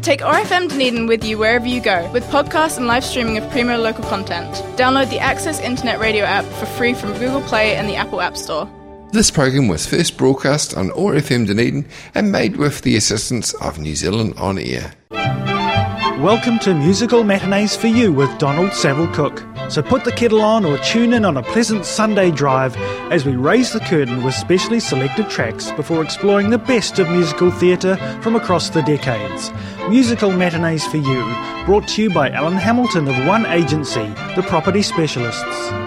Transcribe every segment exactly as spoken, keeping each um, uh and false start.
Take O R F M Dunedin with you wherever you go, with podcasts and live streaming of premier local content. Download the Access Internet Radio app for free from Google Play and the Apple App Store. This program was first broadcast on O R F M Dunedin and made with the assistance of New Zealand On Air. Welcome to Musical Matinees for You with Donald Saville Cook. So put the kettle on or tune in on a pleasant Sunday drive as we raise the curtain with specially selected tracks before exploring the best of musical theatre from across the decades. Musical Matinees for You, brought to you by Alan Hamilton of One Agency, the property specialists.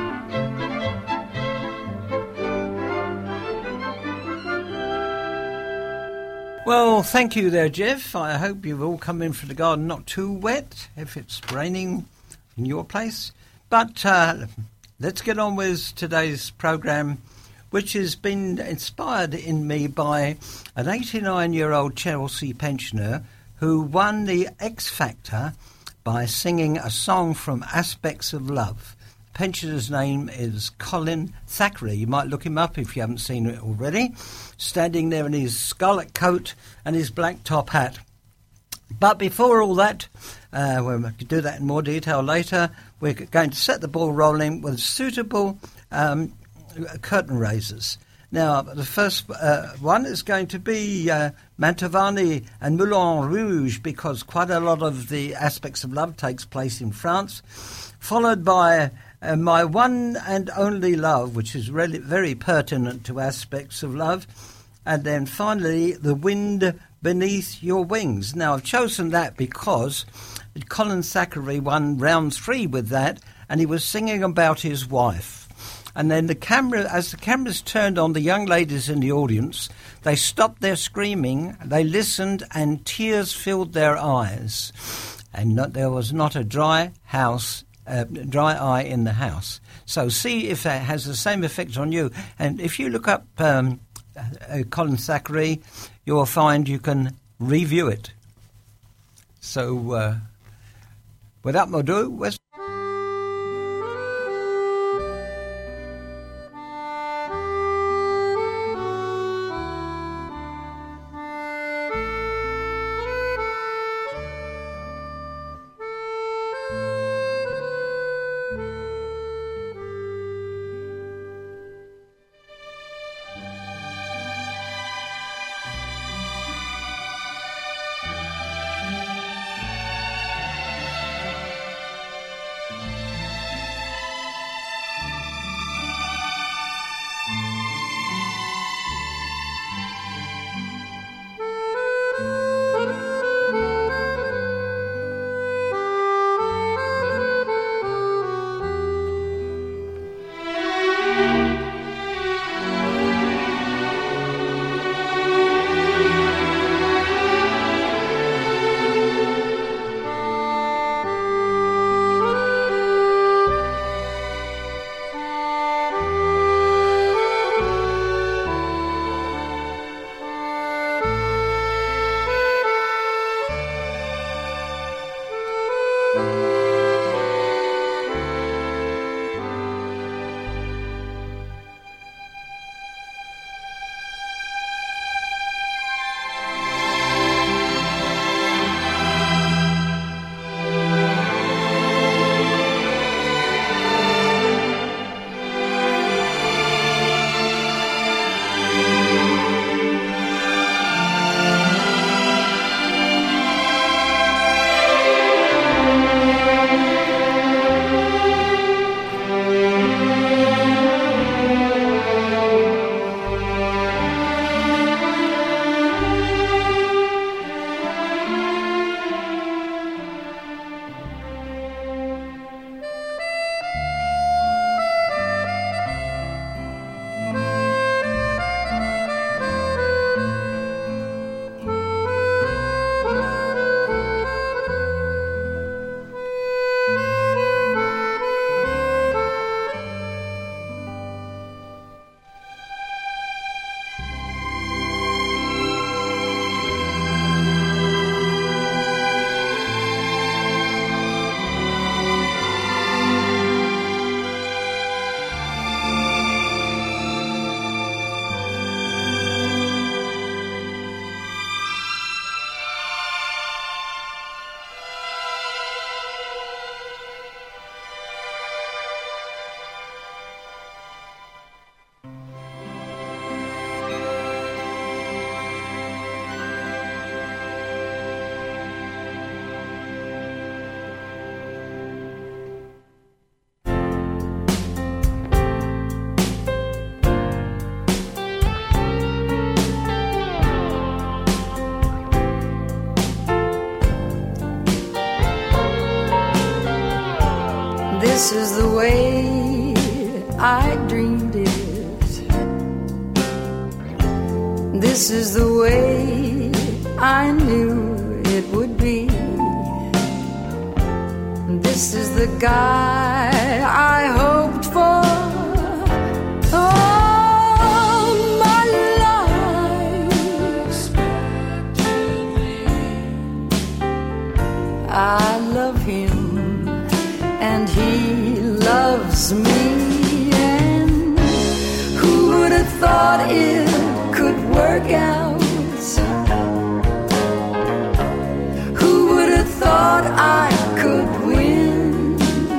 Well, thank you there, Jeff. I hope you've all come in for the garden not too wet, if it's raining in your place. But uh, let's get on with today's programme, which has been inspired in me by an eighty-nine-year-old Chelsea pensioner who won the X Factor by singing a song from Aspects of Love. The pensioner's name is Colin Thackeray. You might look him up if you haven't seen it already. Standing there in his scarlet coat and his black top hat. But before all that, uh, we'll do that in more detail later, we're going to set the ball rolling with suitable um, curtain raisers. Now, the first uh, one is going to be uh, Mantovani and Moulin Rouge, because quite a lot of the Aspects of Love takes place in France, followed by uh, My One and Only Love, which is really very pertinent to Aspects of Love, and then finally The Wind Beneath Your Wings. Now, I've chosen that because Colin Thackeray won round three with that, and he was singing about his wife. And then the camera, as the cameras turned on the young ladies in the audience, they stopped their screaming, they listened, and tears filled their eyes. And not, there was not a dry house, uh, dry eye in the house. So see if that has the same effect on you. And if you look up um, uh, Colin Thackeray, you'll find you can review it. So, uh, without more ado, West. This is the way I dreamed it. This is the way I knew it would be. This is the guy I hoped for all my life. I love him and he loves me, and who would have thought it could work out? Who would have thought I could win?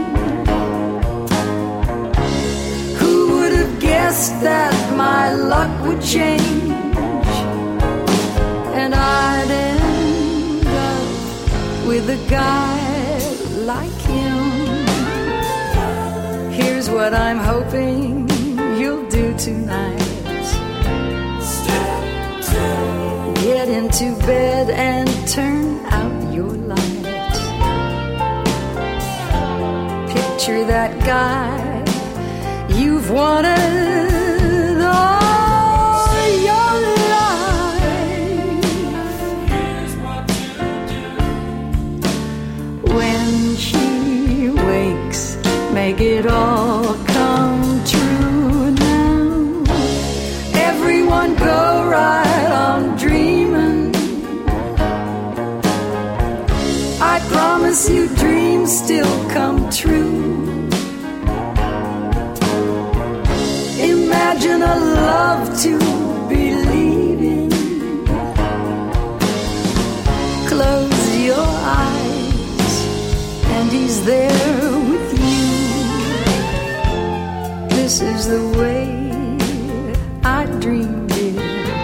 Who would have guessed that my luck would change and I'd end up with a guy like him? Here's what I'm hoping you'll do tonight. Get into bed and turn out your light. Picture that guy you've wanted all your life. Here's what to do. When she wakes, make it all come true now. Everyone go right on dreaming. I promise you dreams still come true. Imagine a love to believe in. Close your eyes and he's there with you. This is the way I dreamed it.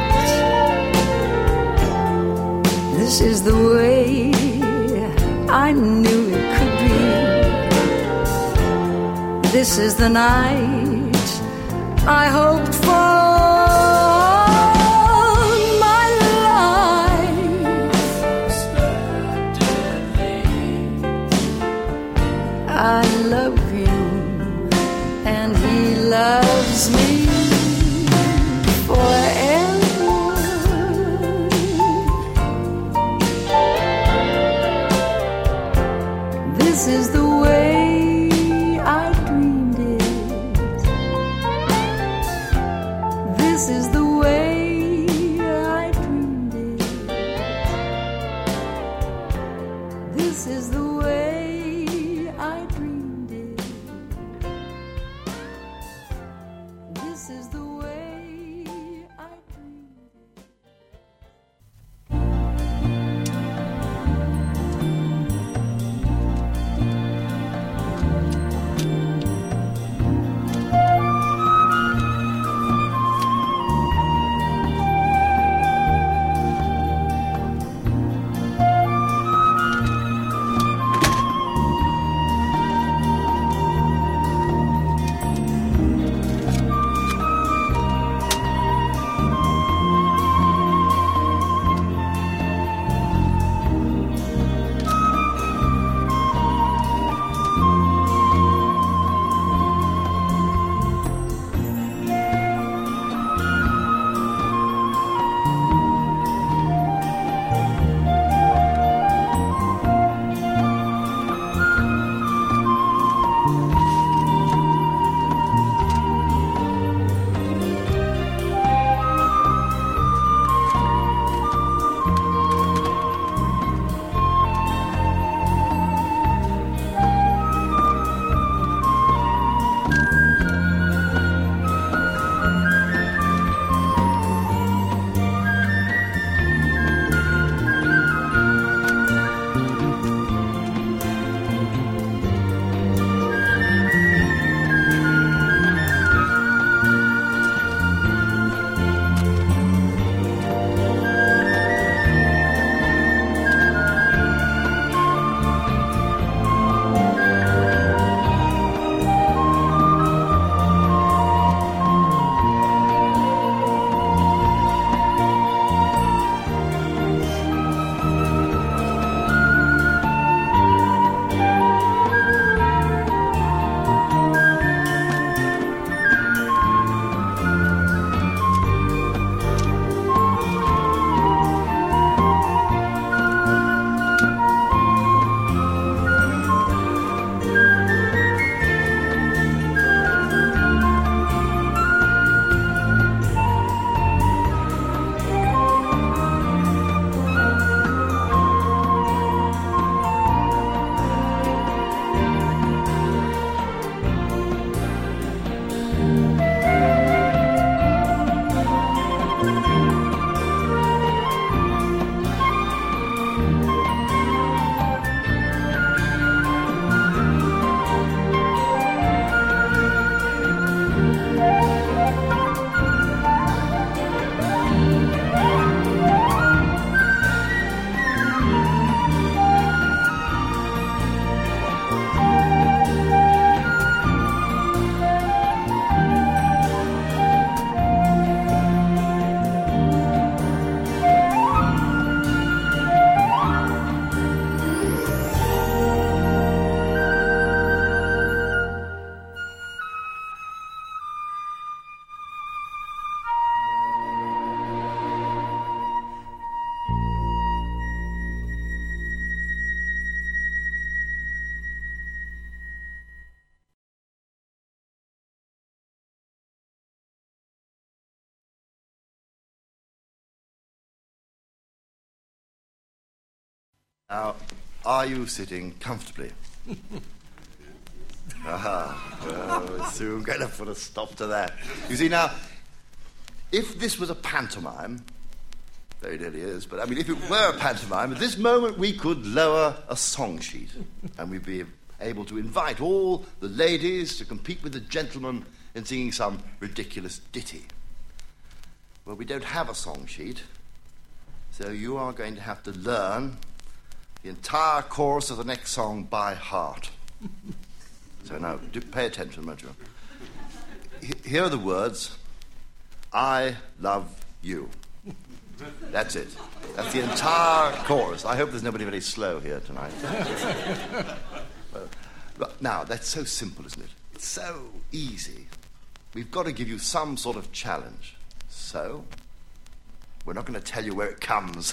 This is the way I knew it could be. This is the night I hoped for all my life. I love him and he loves me forever. This is the way I dreamed it. This is the way I dreamed it. This is the way I dreamed it. This is the way I dreamed it. Now, are you sitting comfortably? Ah, well, we're soon going to put a stop to that. You see, now, if this was a pantomime, very nearly is, but I mean, if it were a pantomime, at this moment we could lower a song sheet and we'd be able to invite all the ladies to compete with the gentlemen in singing some ridiculous ditty. Well, we don't have a song sheet, so you are going to have to learn the entire chorus of the next song by heart. So now, do pay attention, won't you? H- here are the words, I love you. That's it. That's the entire chorus. I hope there's nobody very slow here tonight. Well, now, that's so simple, isn't it? It's so easy. We've got to give you some sort of challenge. So, we're not going to tell you where it comes.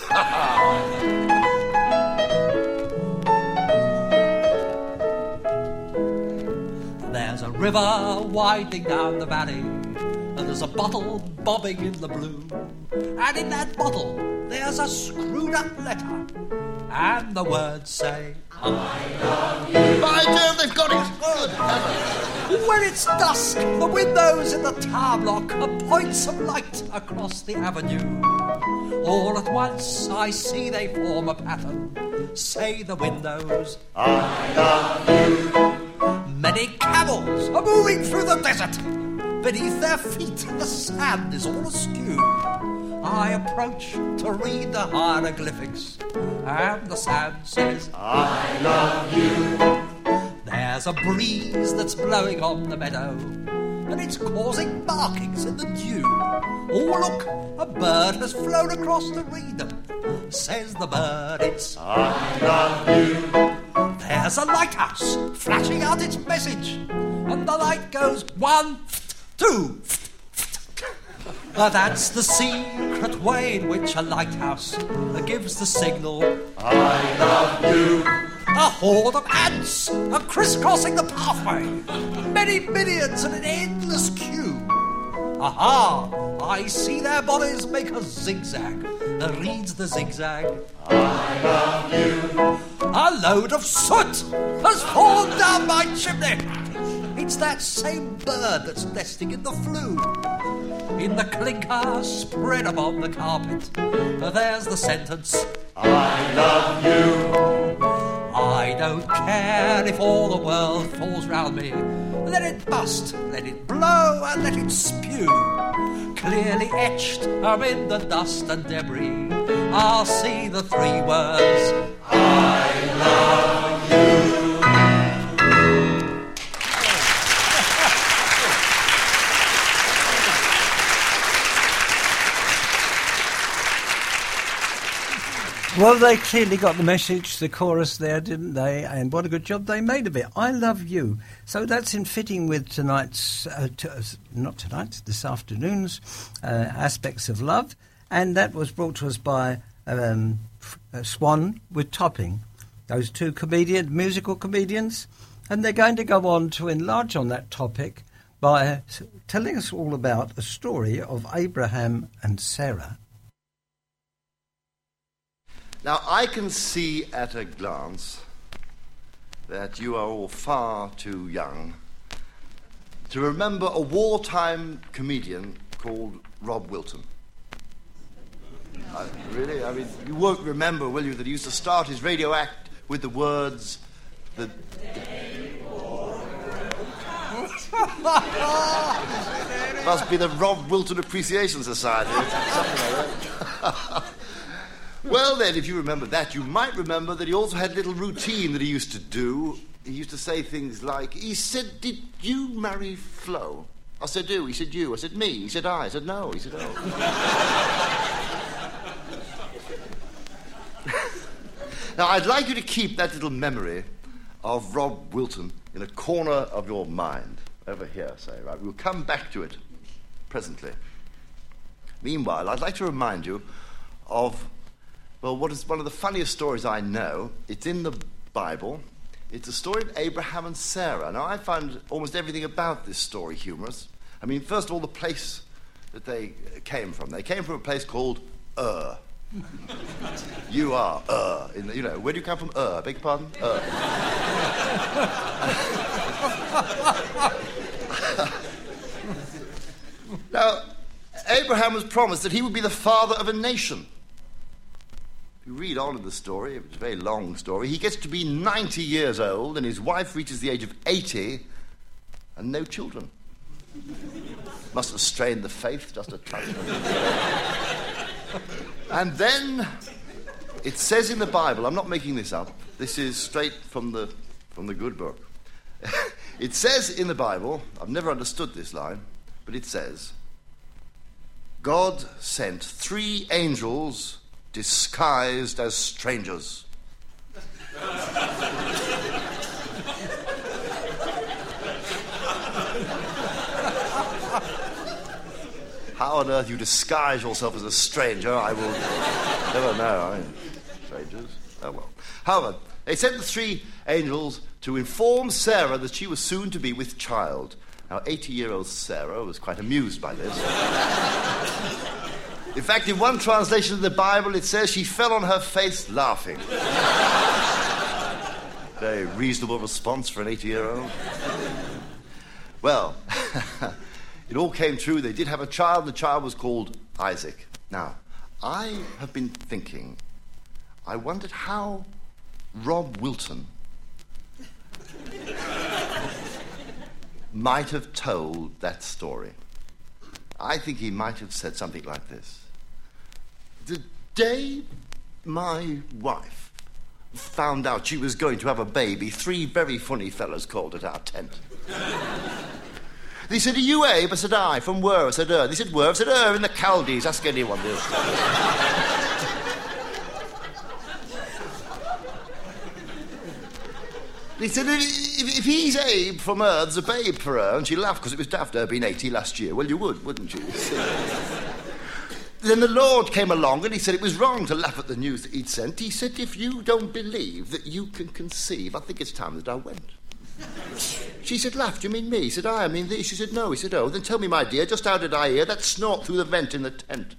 There's a river winding down the valley, and there's a bottle bobbing in the blue. And in that bottle, there's a screwed-up letter, and the words say, I love you. By Jove, they've got it! Good. When it's dusk, the windows in the tower block are points of light across the avenue. All at once I see they form a pattern. Say the windows, I love you. Many camels are moving through the desert. Beneath their feet the sand is all askew. I approach to read the hieroglyphics, and the sand says, I love you. There's a breeze that's blowing on the meadow, and it's causing markings in the dew. Oh, look, a bird has flown across to read them. Says the bird, it's I love you. There's a lighthouse flashing out its message, and the light goes one, two. Uh, that's the secret way in which a lighthouse uh, gives the signal, I love you. A horde of ants are crisscrossing the pathway, many millions in an endless queue. Aha! I see their bodies make a zigzag. Uh, reads the zigzag, I love you. A load of soot has fallen down my chimney. It's that same bird that's nesting in the flue. In the clinker spread upon the carpet, there's the sentence, I love you. I don't care if all the world falls round me. Let it bust, let it blow, and let it spew. Clearly etched amid the dust and debris, I'll see the three words, I love you. Well, they clearly got the message, the chorus there, didn't they? And what a good job they made of it. I love you. So that's in fitting with tonight's, uh, t- uh, not tonight, this afternoon's uh, aspects of love. And that was brought to us by um, uh, Swan with Topping, those two comedian, musical comedians. And they're going to go on to enlarge on that topic by telling us all about a story of Abraham and Sarah. Now, I can see at a glance that you are all far too young to remember a wartime comedian called Rob Wilton. Uh, really? I mean, you won't remember, will you, that he used to start his radio act with the words, the... Must be the Rob Wilton Appreciation Society. Something like that. Well, then, if you remember that, you might remember that he also had a little routine that he used to do. He used to say things like, he said, did you marry Flo? I said, do. He said, you. I said, me. He said, I. I said, no. He said, oh. Now, I'd like you to keep that little memory of Rob Wilton in a corner of your mind. Over here, say, right? We'll come back to it presently. Meanwhile, I'd like to remind you of... Well, what is one of the funniest stories I know? It's in the Bible. It's the story of Abraham and Sarah. Now, I find almost everything about this story humorous. I mean, first of all, the place that they came from. They came from a place called Ur. You are Ur. In the, you know, where do you come from? Ur. Beg your pardon? Ur. Now, Abraham was promised that he would be the father of a nation. If you read on in the story, it's a very long story, he gets to be ninety years old and his wife reaches the age of eighty and no children. Must have strained the faith just a trifle. And then it says in the Bible, I'm not making this up, this is straight from the, from the good book. It says in the Bible, I've never understood this line, but it says, God sent three angels disguised as strangers. How on earth you disguise yourself as a stranger, I will never know. I mean, strangers, oh well. However, they sent the three angels to inform Sarah that she was soon to be with child. Now, eighty-year-old Sarah was quite amused by this. In fact, in one translation of the Bible, it says she fell on her face laughing. Very reasonable response for an eighty-year-old. Well, it all came true. They did have a child. The child was called Isaac. Now, I have been thinking, I wondered how Rob Wilton might have told that story. I think he might have said something like this. The day my wife found out she was going to have a baby, three very funny fellas called at our tent. They said, are you Abe? I said, aye. From where? I said, er. They said, where? I said, er, in the Chaldees. Ask anyone this. They said, if, if he's Abe from Ur, there's a babe for her. And she laughed because it was daft her being eighty last year. Well, you would, wouldn't you? Then the Lord came along and he said it was wrong to laugh at the news that he'd sent. He said, if you don't believe that you can conceive, I think it's time that I went. She said, laugh, do you mean me? He said, I, I mean thee. She said, no. He said, oh, then tell me, my dear, just how did I hear that snort through the vent in the tent?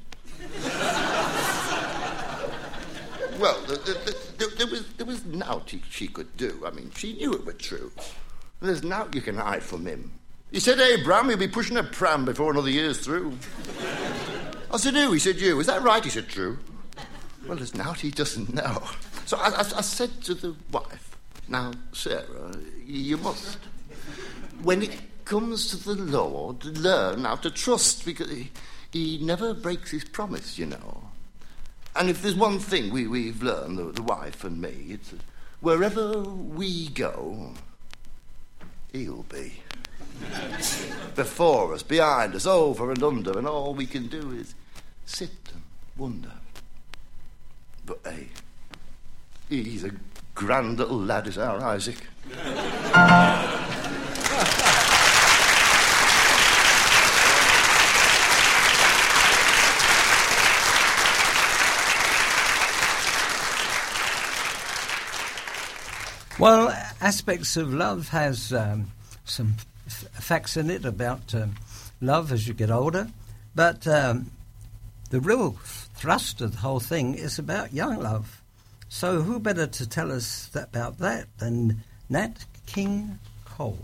Well, the, the, the, there was there was naught he, she could do. I mean, she knew it was true. There's naught you can hide from him. He said, hey, Bram, you'll be pushing a pram before another year's through. I said, who? He said, you. Is that right? He said, true. Well, there's naught he doesn't know. So I, I, I said to the wife, now, Sarah, you must. When it comes to the Lord, learn how to trust, because he, he never breaks his promise, you know. And if there's one thing we, we've learned, the, the wife and me, it's that wherever we go, he'll be. Before us, behind us, over and under, and all we can do is sit and wonder. But, hey, he's a grand little lad, is our Isaac. Well, Aspects of Love has um, some f- facts in it about um, love as you get older, but um, the real thrust of the whole thing is about young love. So who better to tell us that, about that than Nat King Cole?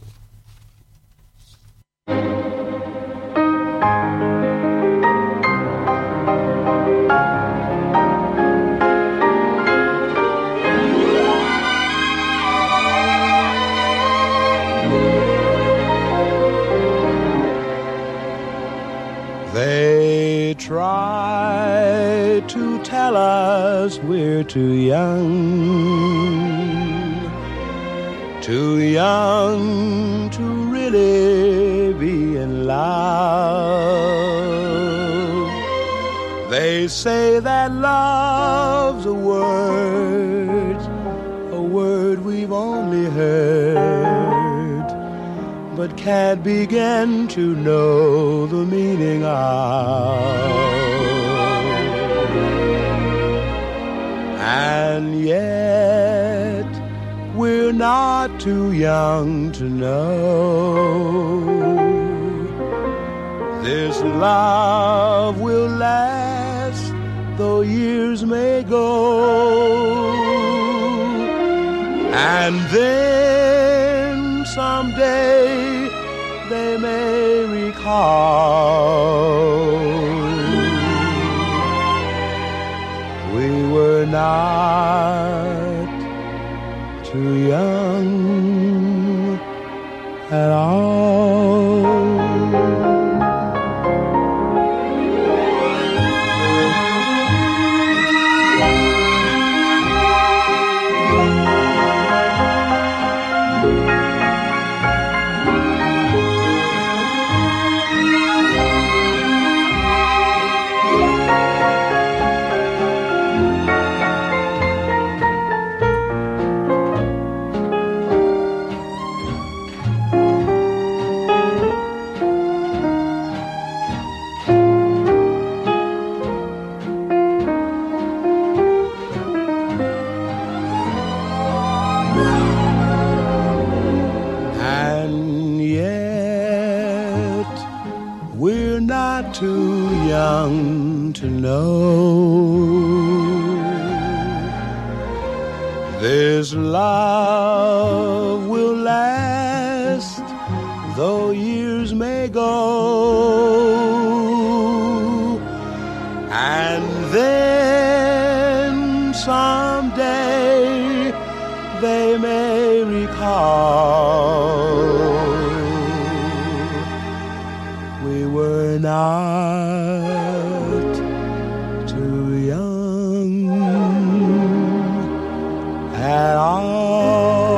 They try to tell us we're too young, too young to really be in love. They say that love's a word, a word we've only heard, but can't begin to know the meaning of. And yet we're not too young to know this love will last though years may go. And then someday they may recall we were not too young at all. Too young to know this love will last, though years may go. And then someday they may recall we were not too young at all.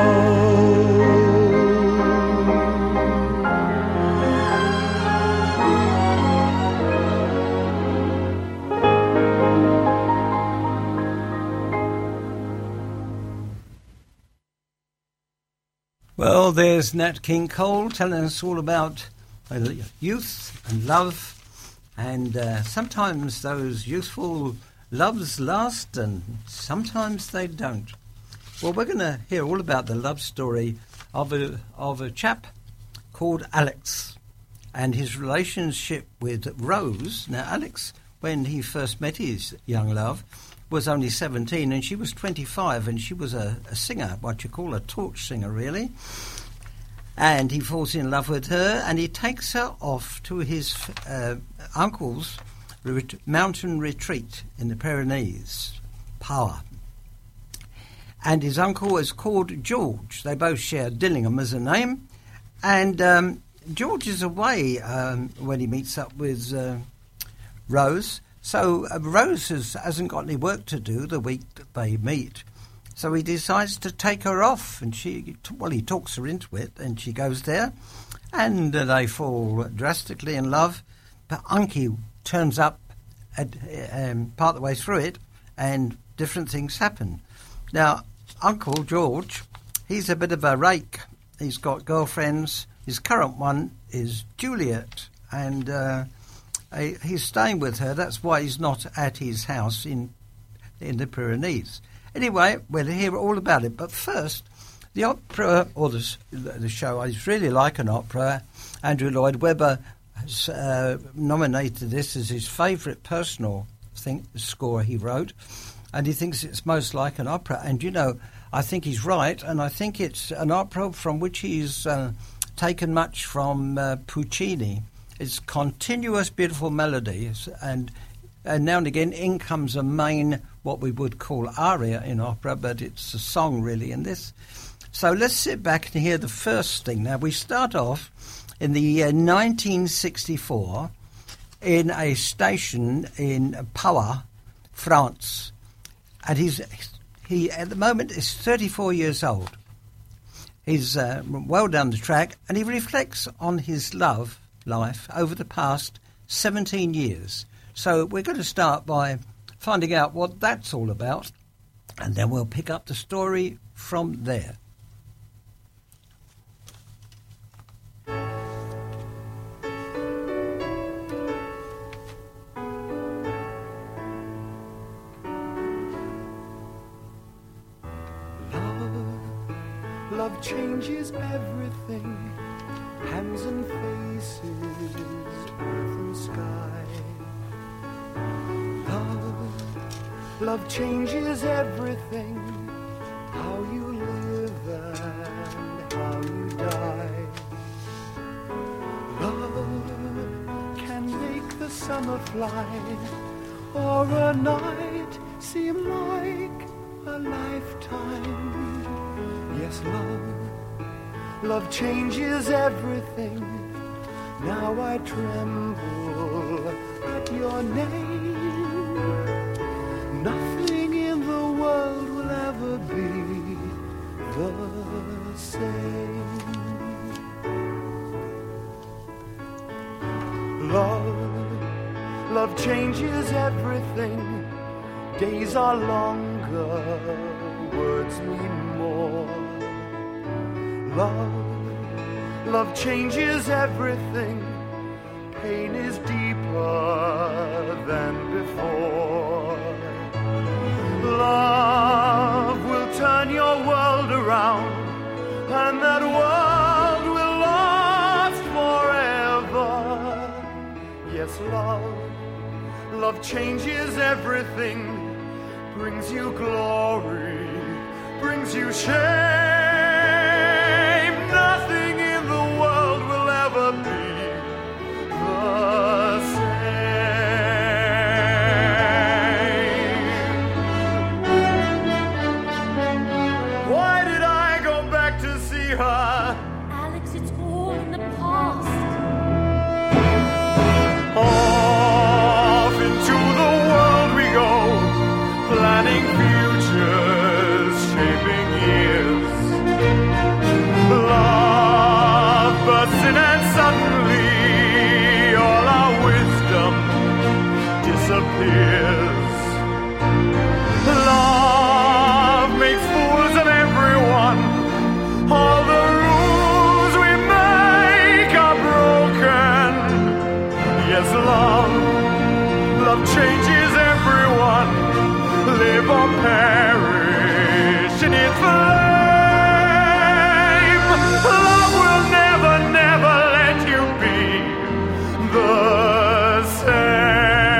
Well, there's Nat King Cole telling us all about youth and love, and uh, sometimes those youthful loves last and sometimes they don't. Well, we're going to hear all about the love story of a, of a chap called Alex and his relationship with Rose. Now, Alex, when he first met his young love, was only seventeen and she was twenty-five, and she was a, a singer, what you call a torch singer, really. And he falls in love with her, and he takes her off to his uh, uncle's ret- mountain retreat in the Pyrenees, Power. And his uncle is called George. They both share Dillingham as a name. And um, George is away um, when he meets up with uh, Rose. So uh, Rose has, hasn't got any work to do the week that they meet. So he decides to take her off, and she, well, he talks her into it, and she goes there, and uh, they fall drastically in love. But Unky turns up at, um, part of the way through it, and different things happen. Now, Uncle George, he's a bit of a rake. He's got girlfriends. His current one is Juliet, and uh, he's staying with her. That's why he's not at his house in in the Pyrenees. Anyway, we'll hear all about it. But first, the opera, or the, the show, is really like an opera. Andrew Lloyd Webber has uh, nominated this as his favourite personal thing, score he wrote, and he thinks it's most like an opera. And, you know, I think he's right, and I think it's an opera from which he's uh, taken much from uh, Puccini. It's continuous, beautiful melodies, and and now and again in comes a main, what we would call aria in opera, but it's a song really in this. So let's sit back and hear the first thing. Now we start off in the year nineteen sixty-four in a station in Power, France. And he's he at the moment is thirty-four years old. He's uh, well down the track, and he reflects on his love life over the past seventeen years. So we're going to start by finding out what that's all about, and then we'll pick up the story from there. Love, love changes everything, hands and faces, earth and sky. Love, Love changes everything, how you live and how you die. Love can make the summer fly, or a night seem like a lifetime. Yes, love, love changes everything. Now I tremble at your name. Nothing in the world will ever be the same. Love, love changes everything. Days are longer, words mean more. Love, love changes everything. Pain is deeper than before. Love will turn your world around, and that world will last forever. Yes, love, love changes everything. Brings you glory, brings you shame. Nothing in the world will ever be the same. Why did I go back to see her? Alex, it's all in the past. Off into the world we go, planning futures, shaping years. Love bursts in and suddenly all our wisdom disappears. Love makes fools of everyone. All the rules we make are broken. Yes, love, love changes everyone. Live or perish in its flame. Love will never, never let you be the same.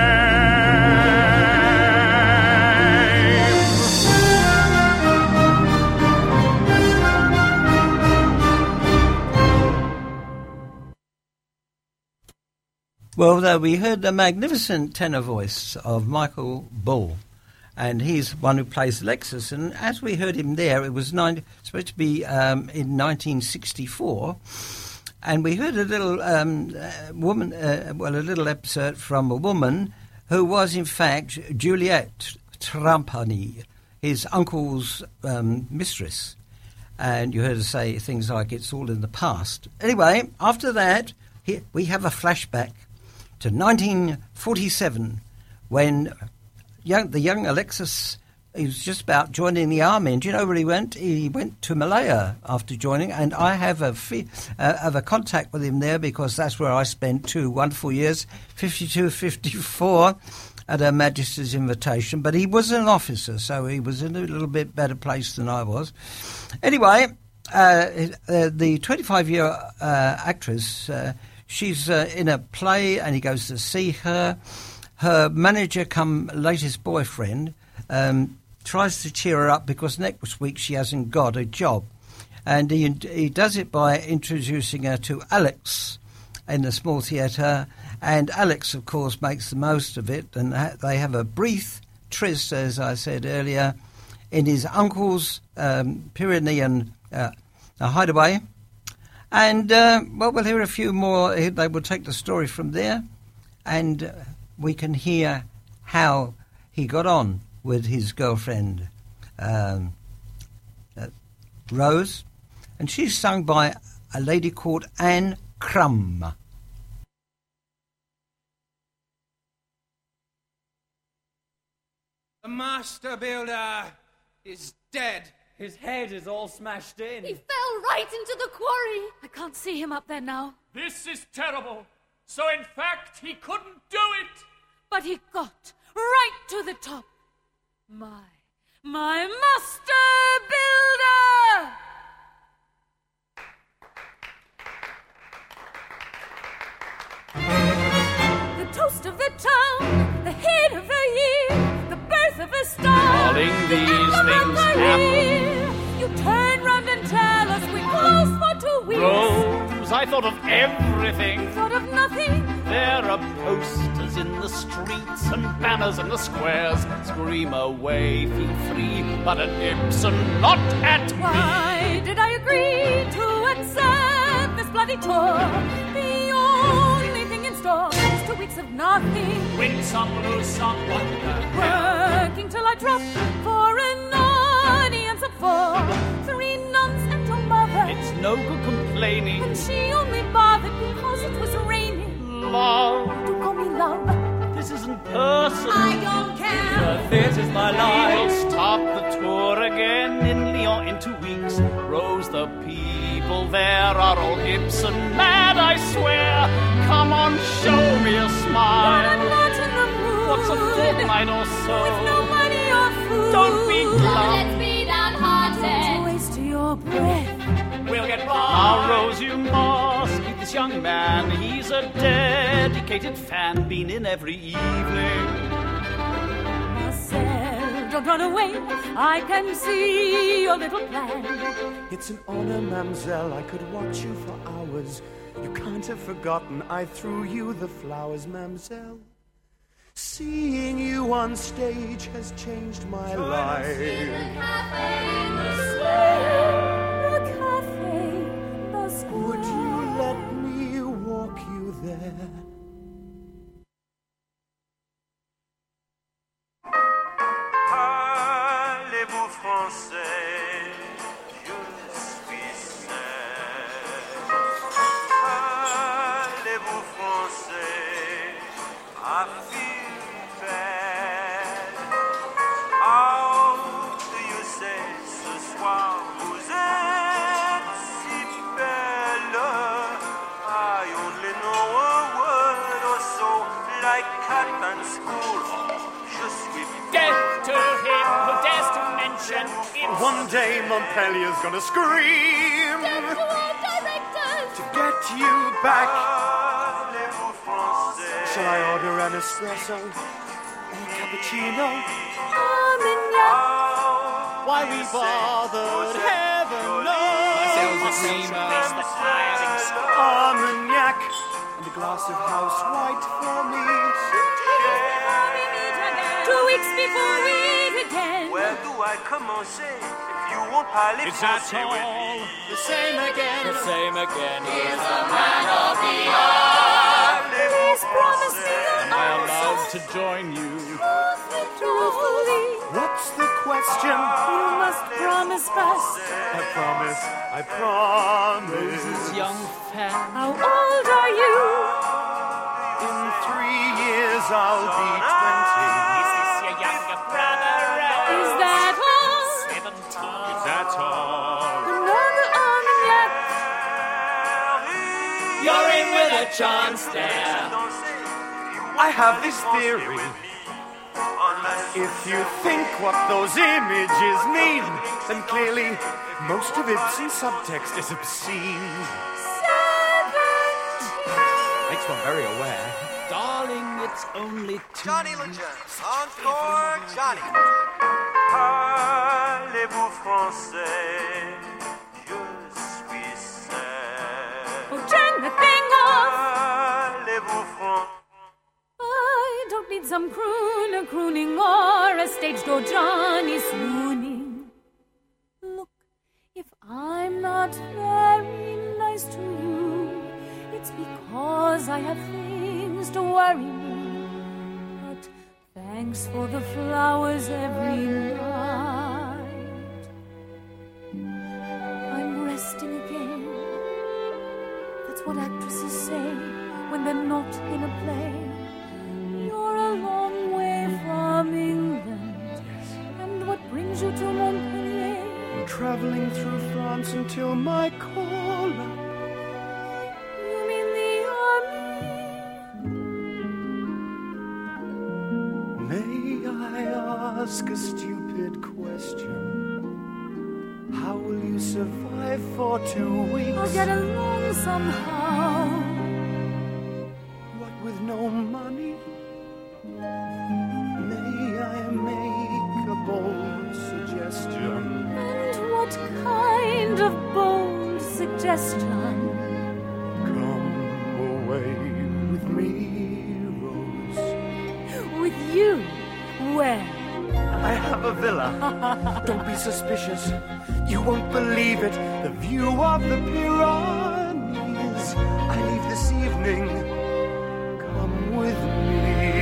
Well, there we heard the magnificent tenor voice of Michael Bull. And he's one who plays Alexis. And as we heard him there, it was nine, supposed to be um, in nineteen sixty-four. And we heard a little um, uh, woman, uh, well, a little excerpt from a woman who was, in fact, Juliette Trampani, his uncle's um, mistress. And you heard her say things like, it's all in the past. Anyway, after that, he, we have a flashback to nineteen forty-seven, when Young, the young Alexis, he was just about joining the army. And do you know where he went? He went to Malaya after joining. And I have a fee, uh, have a contact with him there, because that's where I spent two wonderful years, fifty-two, fifty-four, at Her Majesty's invitation. But he was an officer, so he was in a little bit better place than I was. Anyway, uh, uh, the twenty-five-year uh, actress, uh, she's uh, in a play, and he goes to see her. Her manager, come latest boyfriend, um, tries to cheer her up because next week she hasn't got a job. And he, he does it by introducing her to Alex in the small theatre. And Alex, of course, makes the most of it. And ha- they have a brief tryst, as I said earlier, in his uncle's um, Pyrenean uh, hideaway. And, uh, well, we'll hear a few more. They will take the story from there. And Uh, we can hear how he got on with his girlfriend, um, uh, Rose, and she's sung by a lady called Anne Crumb. The master builder is dead. His head is all smashed in. He fell right into the quarry. I can't see him up there now. This is terrible. So, in fact, he couldn't do it. But he got right to the top. My, my master builder! The toast of the town, the head of the year, the birth of a the start. Darling, these things happen. You turn round and tell us we're close for two weeks. Rose, I thought of everything. Thought of nothing. There are posters in the streets and banners in the squares. Scream away, feel free, but at Ibsen, not at me. Why did I agree to accept this bloody tour? The only thing in store is two weeks of nothing. Win some, lose some, what the hell? Working till I drop for an audience of four. Three nuns and a mother. It's no good complaining. And she only bothered because it was raining. Love. Do call me love. This isn't personal. I don't care. The theatre's my life. We'll start the tour again in Lyon in two weeks. Rose, the people there are all Ibsen mad, I swear. Come on, show me a smile. But I'm not in the mood. What's a fortnight or so? With no money or food. Don't be glum. Let's be downhearted. Don't waste your breath. We'll get by. Now, Rose, you must meet this young man. He's a dedicated fan, been in every evening. Marcel, don't run away. I can see your little plan. It's an honor, mademoiselle. I could watch you for hours. You can't have forgotten I threw you the flowers, mademoiselle. Seeing you on stage has changed my life. Would you let me walk you there? Parlez-vous français? Je suis seul. Parlez-vous français? I feel bad. How do you say ce soir vous êtes si belle? I only know a word or so, like cat and school. Je suis death to him who dares to mention it. One day Montpellier's gonna scream Death to all directors to get you back. Shall I order an espresso or cappuccino? Armagnac. Why we bothered, heaven knows. Armagnac and a glass of house white for me. Two weeks before we meet again. Where do I commencer? If you won't parler Is that français with all? me? The same again. The same again. He's the man of the hour. Please promise me Am I allowed to join you? truthfully. What's the question? You must promise first. I promise, I promise. Rose's young fan. How old are you? In three years I'll be twenty. Is this your younger brother, Rose? Is that all? Seventeen. That's all. Another Armagnac. You're in with a chance there. I have this theory. If you think what those images mean, then clearly most of Ibsen's subtext is obscene. Makes one very aware. Darling, it's only two. Johnny Legend, encore Johnny. Parlez-vous français? Je suis seul. Oh, turn the thing off. Parlez-vous français? I don't need some crooner crooning or a stage door Johnny swooning. Look, if I'm not very nice to you, it's because I have things to worry me. But thanks for the flowers every night. I'm resting again. That's what actresses say when they're not in a play. You're a long way from England. And what brings you to Montpellier? Traveling through France until my call up. You mean the army? May I ask a stupid question? How will you survive for two weeks? I'll get along somehow. What with no money? May I make suggestion. Come away with me, Rose. With you? Where? I have a villa. Don't be suspicious. You won't believe it. The view of the Pyrenees. I leave this evening. Come with me.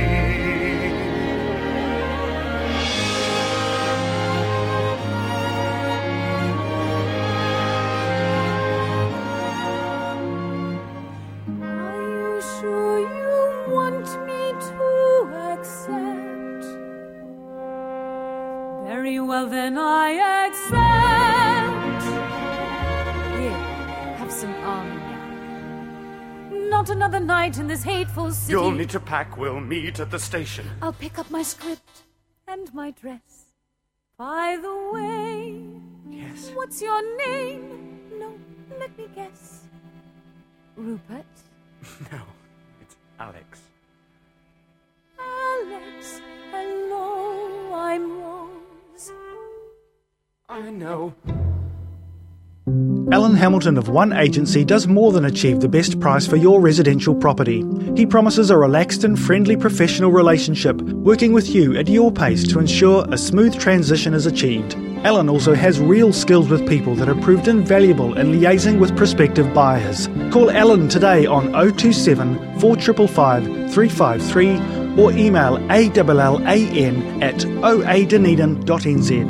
Are you sure you want me to accept? Very well, then I accept. Here, have some armagnac. Not another night in this hateful city. You'll need to pack. We'll meet at the station. I'll pick up my script and my dress. By the way, yes. What's your name? No, let me guess. Rupert? No, it's Alex. Alex, hello, I'm Rose. I know. Alan Hamilton of One Agency does more than achieve the best price for your residential property. He promises a relaxed and friendly professional relationship, working with you at your pace to ensure a smooth transition is achieved. Alan also has real skills with people that have proved invaluable in liaising with prospective buyers. Call Alan today on oh two seven, four five five, three five three or email allan at o a dunedin dot n z.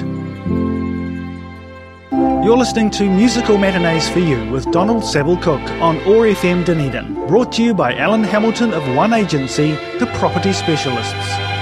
You're listening to Musical Matinees for You with Donald Saville Cook on O A R F M Dunedin, brought to you by Alan Hamilton of One Agency, the property specialists.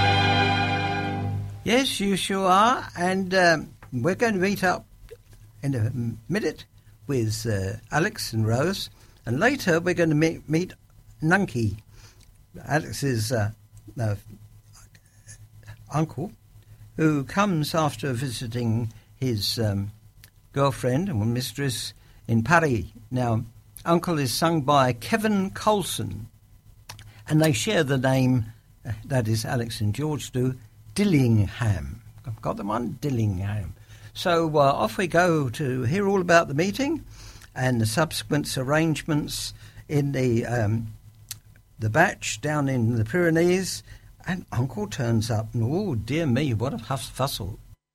Yes, you sure are, and um, we're going to meet up in a minute with uh, Alex and Rose, and later we're going to meet, meet Nunky, Alex's uh, uh, uncle, who comes after visiting his um, girlfriend and mistress in Paris. Now, Uncle is sung by Kevin Colson, and they share the name, uh, that is Alex and George do, Dillingham. I've got them on Dillingham. So uh, off we go to hear all about the meeting and the subsequent arrangements in the um, the batch down in the Pyrenees. And Uncle turns up, and oh dear me, what a huff fussle.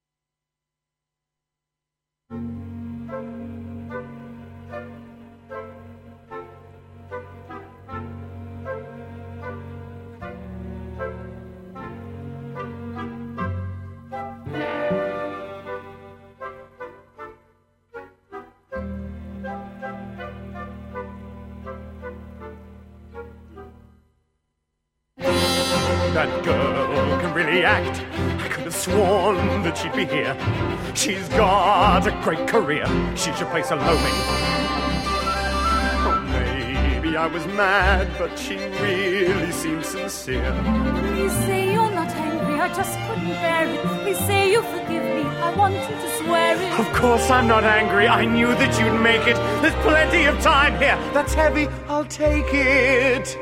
That girl can really act. I could have sworn that she'd be here. She's got a great career. She should place a loaming. Oh, maybe I was mad, but she really seems sincere. Please say you're not angry, I just couldn't bear it. Please say you forgive me, I want you to swear it. Of course I'm not angry, I knew that you'd make it. There's plenty of time here. That's heavy, I'll take it.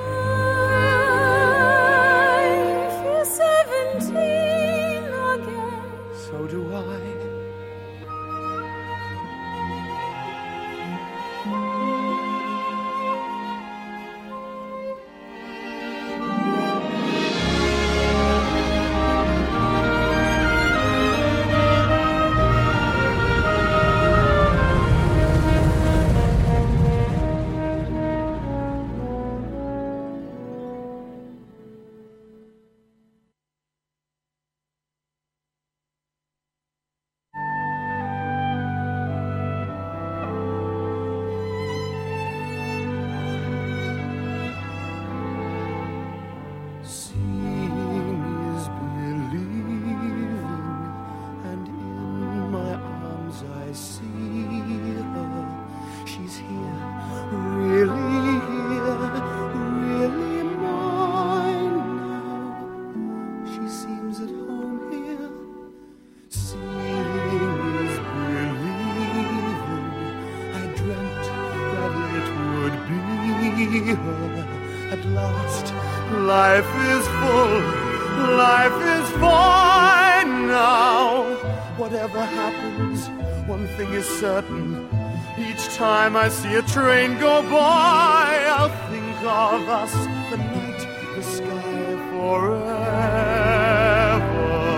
So do I. At last, life is full, life is fine now. Whatever happens, one thing is certain, Each time I see a train go by, I'll think of us, the night, the sky forever.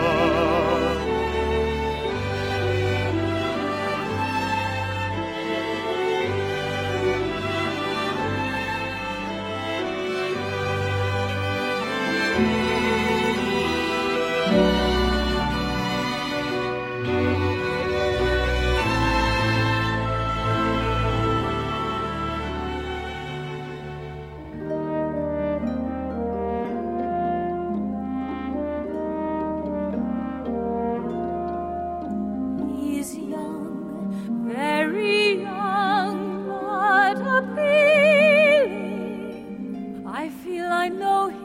He's young, very young, but appealing. I feel I know him.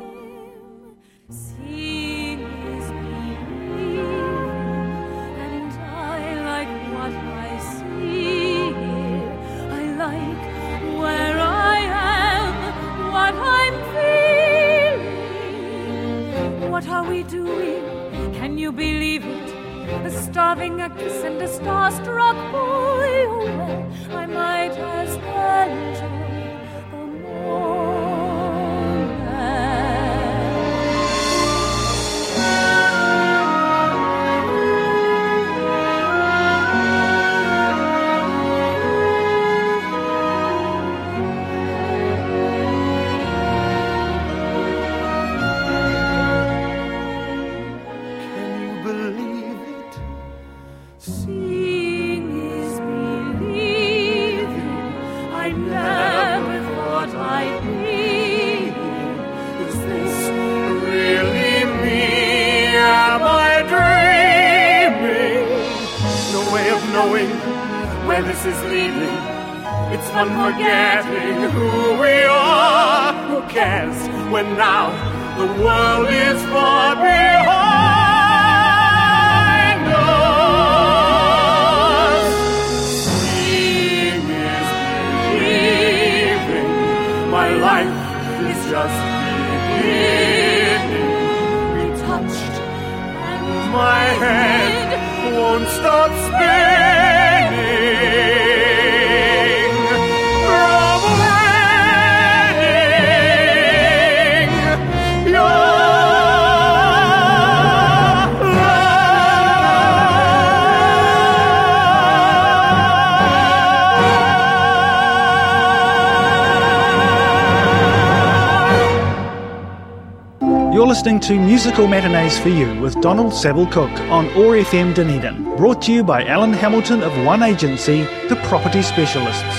Seeing is believing, and I like what I see here. I like where I am, what I'm feeling. What are we doing? Can you believe it? A starving, a kiss, and a starstruck boy. Oh, well, I might as well enjoy the moment. Can you believe it? Seeing is believing. I never thought I'd be here. Is this really me? Am I dreaming? No way of knowing where this is leading. It's fun forgetting who we are. Who cares when now the world is far behind us? Seeing is believing. My life is just beginning. Be touched, and my head won't stop spinning. From reading your You're listening to Musical Matinees for You with Donald Saville Cook on O A R F M Dunedin, brought to you by Alan Hamilton of One Agency, the property specialists.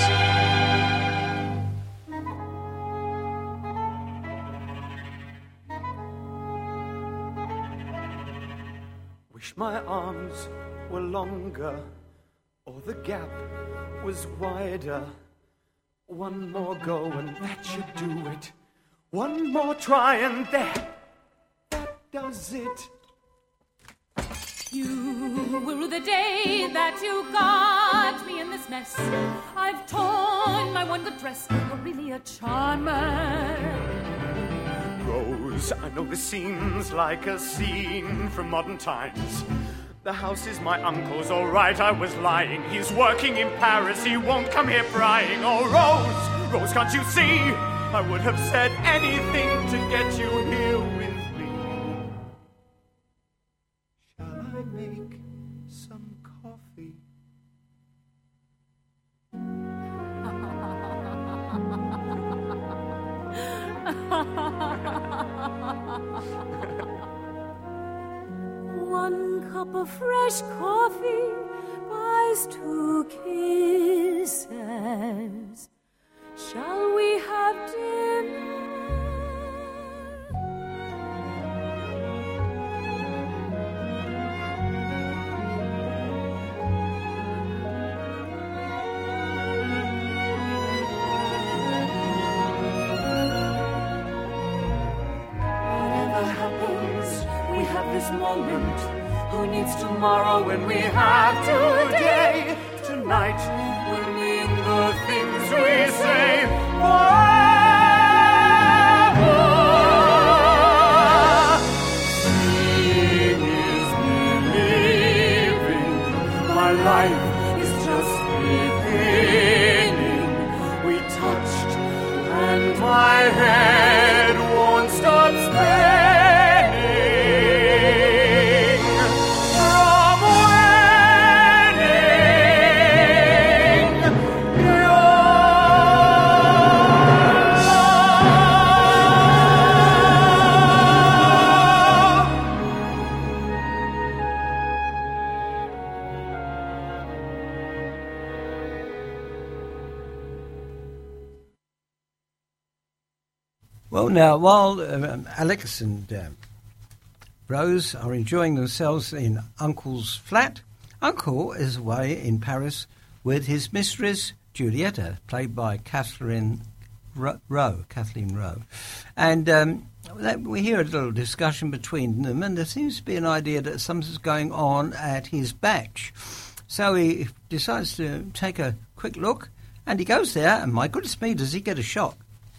Wish my arms were longer, or the gap was wider. One more go and that should do it. One more try and there, that does it. You were the day that you got me in this mess. I've torn my one good dress. You're really a charmer. Rose, I know this seems like a scene from modern times. The house is my uncle's, all right, I was lying. He's working in Paris, he won't come here prying. Oh, Rose, Rose, can't you see? I would have said anything to get you here with me. Shall I make some coffee? One cup of fresh coffee buys two kisses. Shall we have dinner? Whatever happens, we have this moment. Who needs tomorrow when we have today? Tonight, we mean the things we say forever. Seeing is believing. My life is just beginning. head won't stop spinning from winning your Well, now, while um, Alex and um, Rose are enjoying themselves in Uncle's flat, Uncle is away in Paris with his mistress, Julieta, played by Catherine Ro- Rowe, Kathleen Rowe. And um, that, we hear a little discussion between them, and there seems to be an idea that something's going on at his batch. So he decides to take a quick look, and he goes there, and my goodness me, does he get a shock.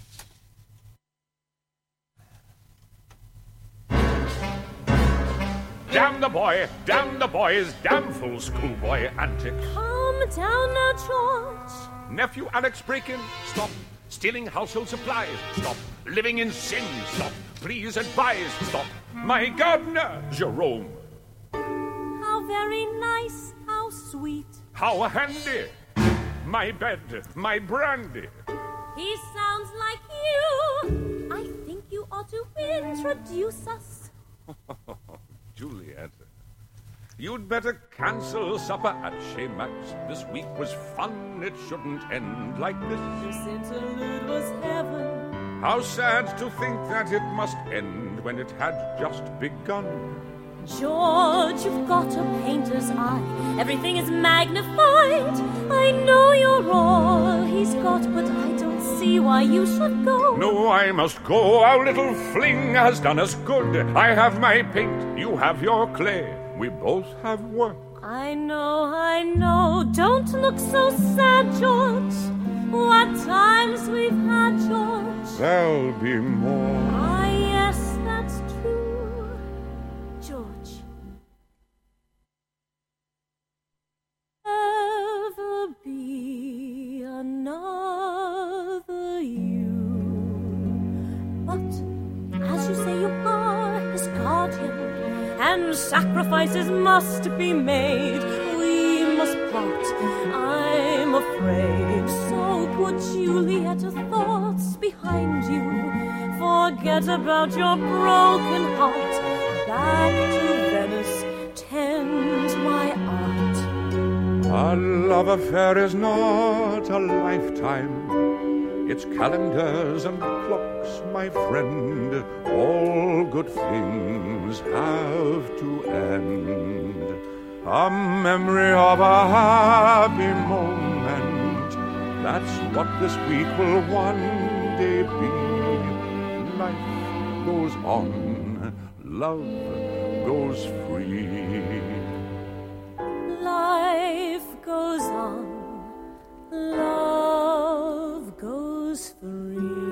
Damn the boy, damn the boy's damn fool schoolboy antics. Calm down now, George. Nephew Alex, break in, stop. Stealing household supplies, stop. Living in sin, stop. Please advise, stop. My gardener, Jerome. How very nice, how sweet. How handy. My bed, my brandy. He sounds like you. I think you ought to introduce us. Juliet, you'd better cancel supper at Chez Max. This week was fun, it shouldn't end like this. This interlude was heaven. How sad to think that it must end when it had just begun. George, you've got a painter's eye. Everything is magnified. I know you're all he's got, but I don't see why you should go. No, I must go. Our little fling has done us good. I have my paint, you have your clay. We both have work. I know, I know. Don't look so sad, George. What times we've had, George. There'll be more. Ah, yes, that's true. George. Ever be another you. But as you say, you are his guardian, and sacrifices must be made. We must part, I'm afraid. So put Julieta thoughts behind you. Forget about your broken heart. Back to Venice, tend my art. A love affair is not a lifetime. It's calendars and clocks, my friend. All good things have to end. A memory of a happy moment. That's what this week will one day be. Life goes on, love goes free. Life goes on, love goes free.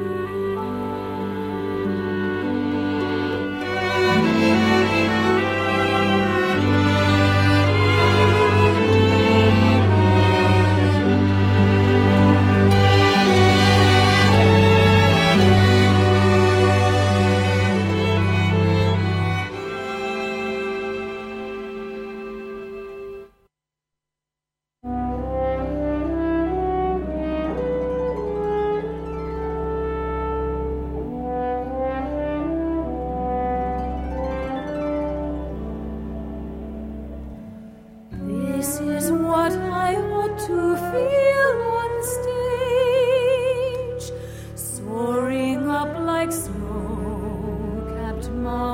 This is what I ought to feel on stage, soaring up like snow-capped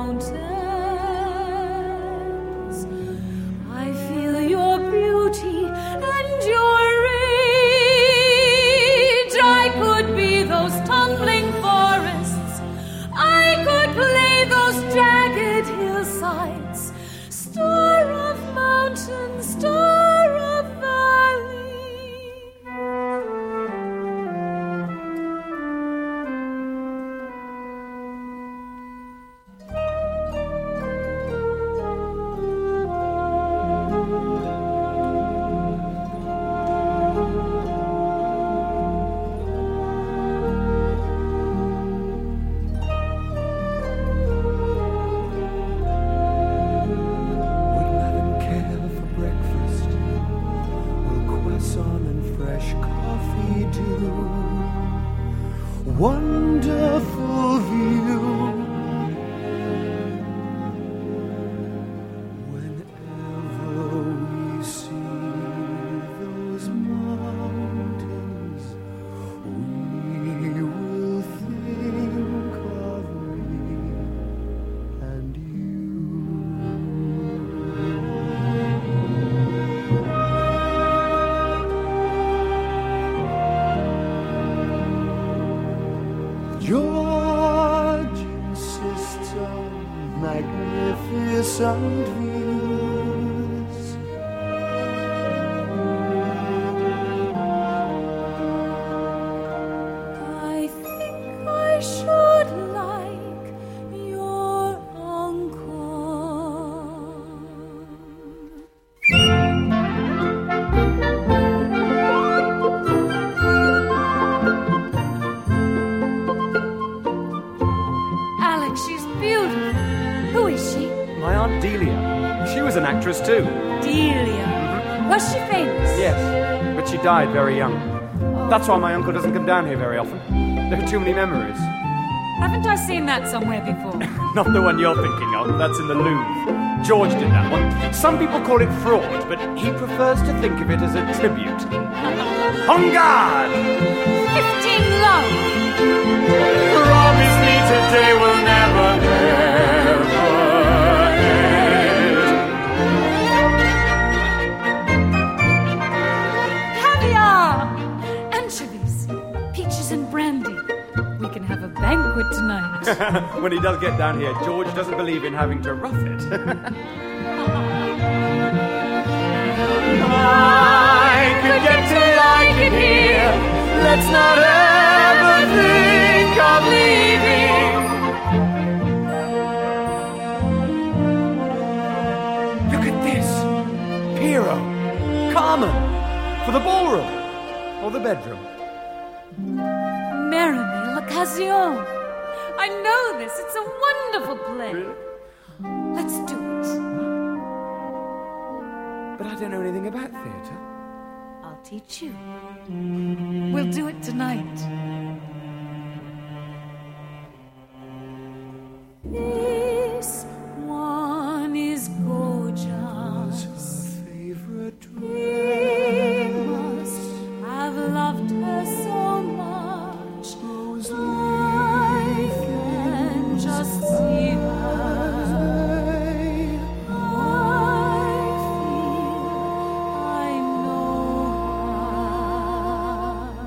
mountains. I feel your beauty and your rage. I could be those tumbling forests. I could play those jagged hillsides. Star of mountain, star of valley. wonderful view. Whenever we see those mountains, we will think of me and George insists on magnificent views. I think I should like your uncle. Alex, she's beautiful. Who is she? My Aunt Delia. She was an actress too. Delia. Was she famous? Yes, but she died very young. That's why my uncle doesn't come down here very often. There are too many memories. Haven't I seen that somewhere before? Not the one you're thinking of. That's in the Louvre. George did that one. Some people call it fraud, but he prefers to think of it as a tribute. En garde! Fifteen love! Promise me today will never, ever Caviar! Anchovies! Peaches and brandy. We can have a banquet tonight. end. When he does get down here, George doesn't believe in having to rough it. I could get to like it here. Let's not ever think of leaving. Look at this. Piero. Carmen. For the ballroom. Or the bedroom. Merrime l'occasion. I know this. It's a wonderful play. Really? Let's do it. But I don't know anything about theatre. I'll teach you. We'll do it tonight. This one is gorgeous. Favorite He must have loved her so much. I can just see her. I feel I know her.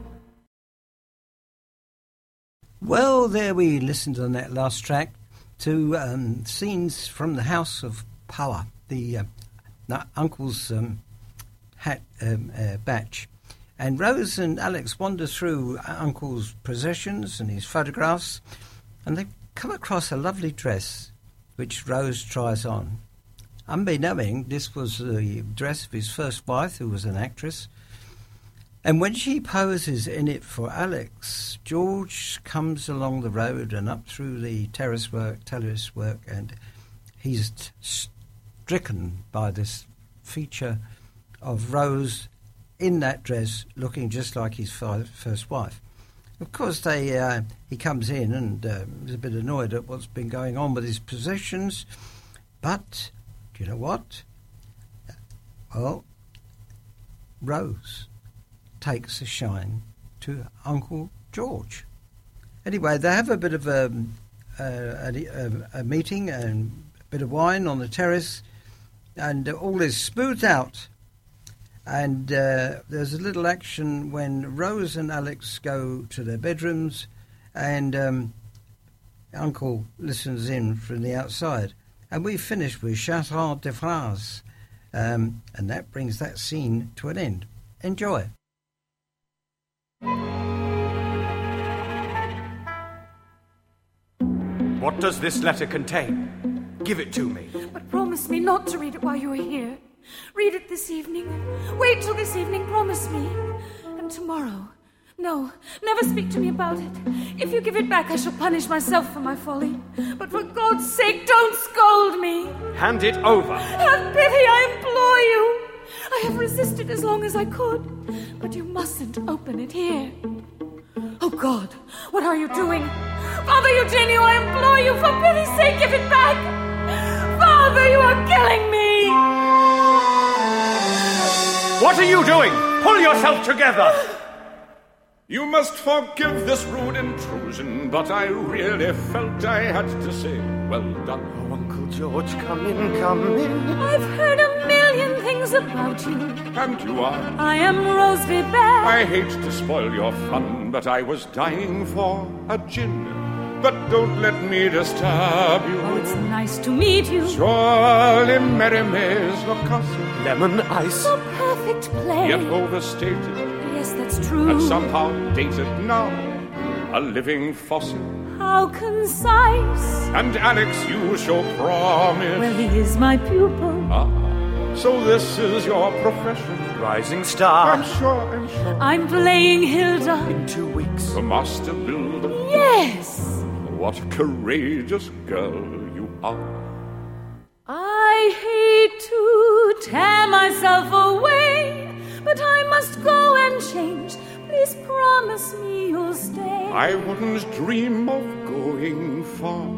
Well, there we listened on that last track to um, scenes from the House of Power, the uh, no, Uncle's um, hat um, uh, batch. And Rose and Alex wander through Uncle's possessions and his photographs, and they come across a lovely dress, which Rose tries on. Unbeknowing, this was the dress of his first wife, who was an actress. And when she poses in it for Alex, George comes along the road and up through the terrace work, terrace work, and he's t- stricken by this feature of Rose in that dress, looking just like his fi- first wife. Of course, they uh, he comes in and uh, is a bit annoyed at what's been going on with his possessions. But, do you know what? Well, Rose takes a shine to Uncle George. Anyway, they have a bit of a, a, a, a meeting and a bit of wine on the terrace, and all is smoothed out. And uh, there's a little action when Rose and Alex go to their bedrooms, and um, Uncle listens in from the outside. And we finish with Chanson de Phrase, um, and that brings that scene to an end. Enjoy. What does this letter contain? Give it to me. But promise me not to read it while you are here. Read it this evening. Wait till this evening, promise me. And tomorrow. No, never speak to me about it. If you give it back, I shall punish myself for my folly. But for God's sake, don't scold me. Hand it over. Have pity, I implore you. I have resisted as long as I could. But you mustn't open it here. Oh, God, what are you doing? Father Eugenio, I implore you, for pity's sake, give it back! Father, you are killing me! What are you doing? Pull yourself together! You must forgive this rude intrusion, but I really felt I had to say, well done. Oh, Uncle George, come in, come in. I've heard a million things about you. And you are? I am Rose Vibert. I hate to spoil your fun, but I was dying for a gin. But don't let me disturb you. Oh, it's nice to meet you. Surely Mary May's your cousin. Lemon ice. A perfect play. Yet overstated. Yes, that's true. And somehow dated now. A living fossil. How concise. And Alex, you show promise. Well, he is my pupil. Ah, so this is your profession. Rising star. I'm sure, I'm sure. I'm playing Hilda. In two weeks. The master builder. Yes. What a courageous girl you are. I hate to tear myself away, but I must go and change. Please promise me you'll stay. I wouldn't dream of going far.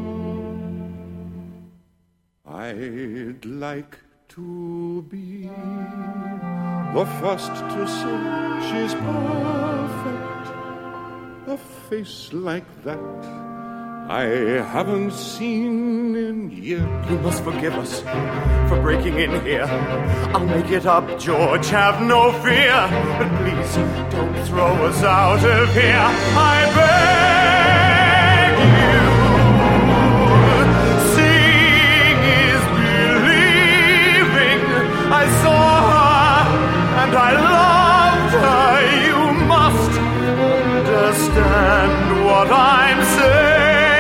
I'd like to be the first to say she's perfect. A face like that I haven't seen in years. You must forgive us for breaking in here. I'll make it up, George, have no fear. But please, don't throw us out of here. I beg you. Seeing is believing. I saw her and I loved her. You must understand what I'm saying.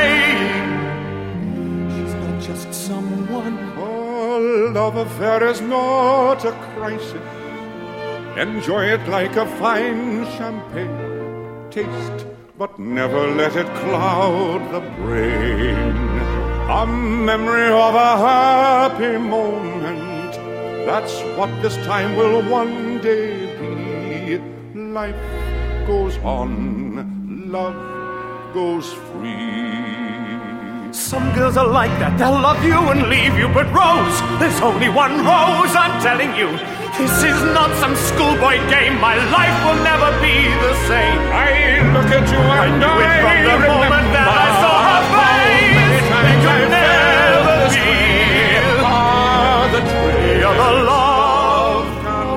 Love affair is not a crisis. Enjoy it like a fine champagne. Taste, but never let it cloud the brain. A memory of a happy moment. That's what this time will one day be. Life goes on. Love goes free. Some girls are like that. They'll love you and leave you. But Rose, there's only one Rose, I'm telling you. This is not some schoolboy game. My life will never be the same. I look at you and I knew it from the moment that I saw her face. It could never be the tree of a love can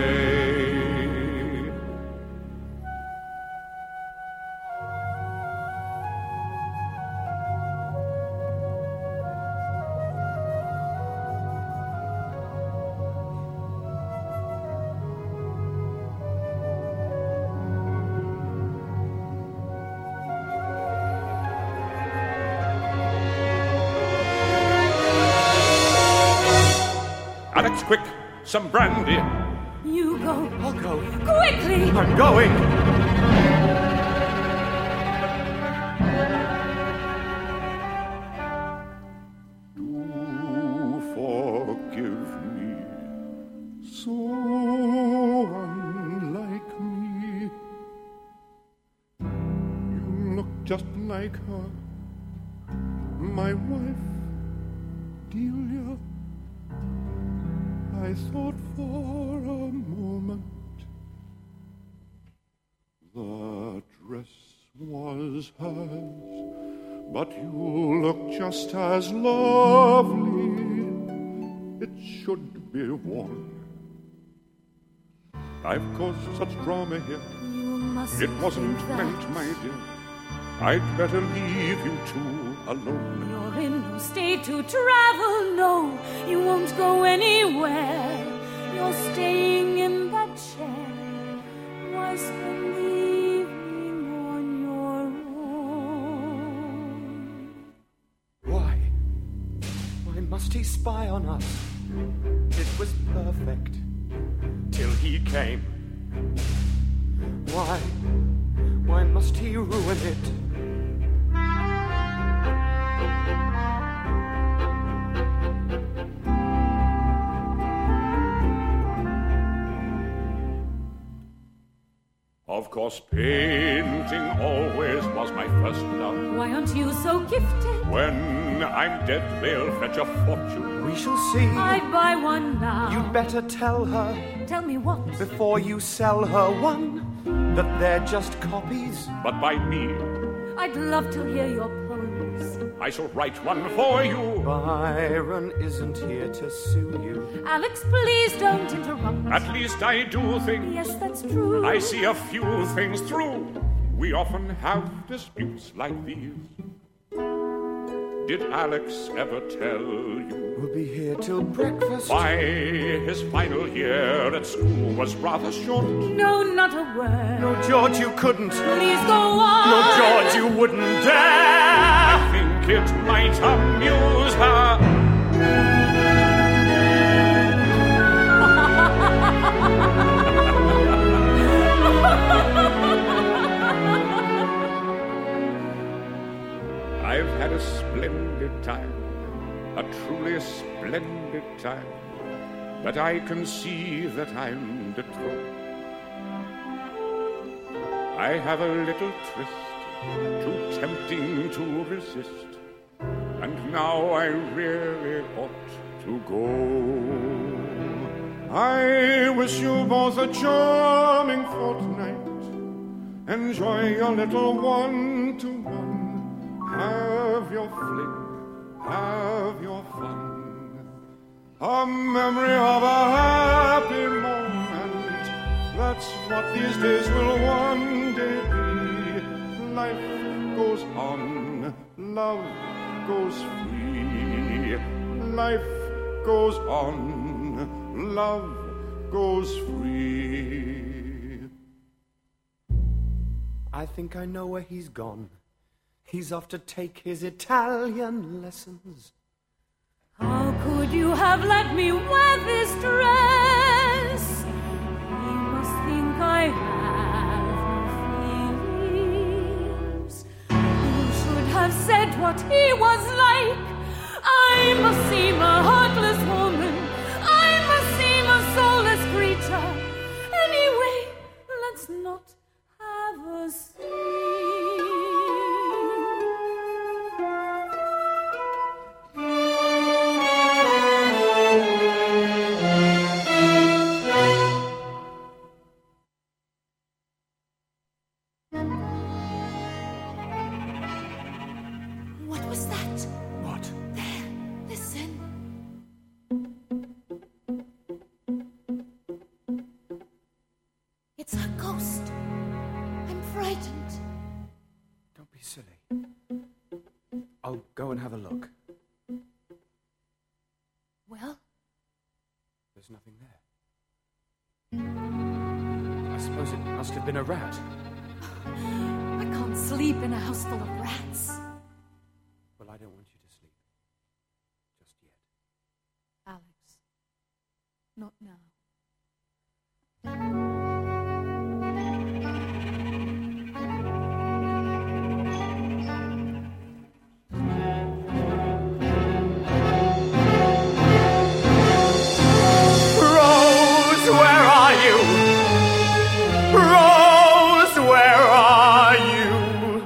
play. Alex, quick, some brandy. You go. I'll go. Quickly. I'm going. Do forgive me, so unlike me. You look just like her, my wife, Delia. I thought for a moment the dress was hers, but you look just as lovely. It should be worn. I've caused such drama here. It wasn't meant, my dear. I'd better leave you two alone. You're in no state to travel, no. You won't go anywhere. You're staying in that chair. Why spend the evening on your own? Why? Why must he spy on us? It was perfect till he came. Why? Why must he ruin it? Of course, painting always was my first love. Why aren't you so gifted? When I'm dead, they'll fetch a fortune. We shall see. I'd buy one now. You'd better tell her. Tell me what? Before you sell her one, that they're just copies. But by me. I'd love to hear your poems. I shall write one for you. Byron isn't here to sue you. Alex, please don't interrupt. At least I do think. Yes, that's true. I see a few things through. We often have disputes like these. Did Alex ever tell you? We'll be here till breakfast. Why his final year at school was rather short. No, not a word. No, George, you couldn't. Please go on. No, George, you wouldn't dare. I think it might amuse her. I've had a splendid time, a truly splendid time, but I can see that I'm de trop. I have a little tryst, too tempting to resist, and now I really ought to go. I wish you both a charming fortnight. Enjoy your little one-to-one. Have your fling, have your fun. A memory of a happy moment. That's what these days will one day be. Life goes on, love goes free. Life goes on, love goes free. I think I know where he's gone. He's off to take his Italian lessons. How could you have let me wear this dress? He must think I have no feelings. You should have said what he was like. I must seem a heartless woman. I must seem a soulless creature. Anyway, let's not have a scene. What was that? What? There, listen. It's a ghost. I'm frightened. Don't be silly. I'll go and have a look. Well? There's nothing there. I suppose it must have been a rat. I can't sleep in a house full of rats. Well, I don't want you to sleep. Just yet. Alex, not now. Rose, where are you? Rose, where are you?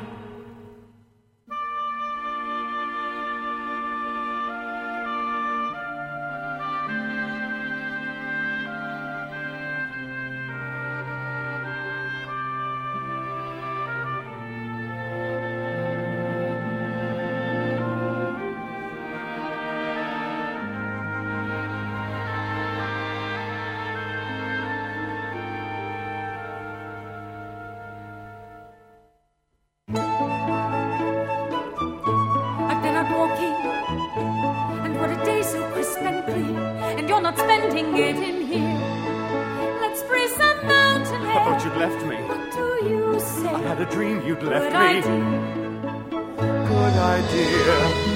I've been out walking, and what a day so crisp and clear, and you're not spending it in here. Let's spray some mountain air. I thought you'd left me. What do you say? I had a dream you'd left Good me. idea. Good idea.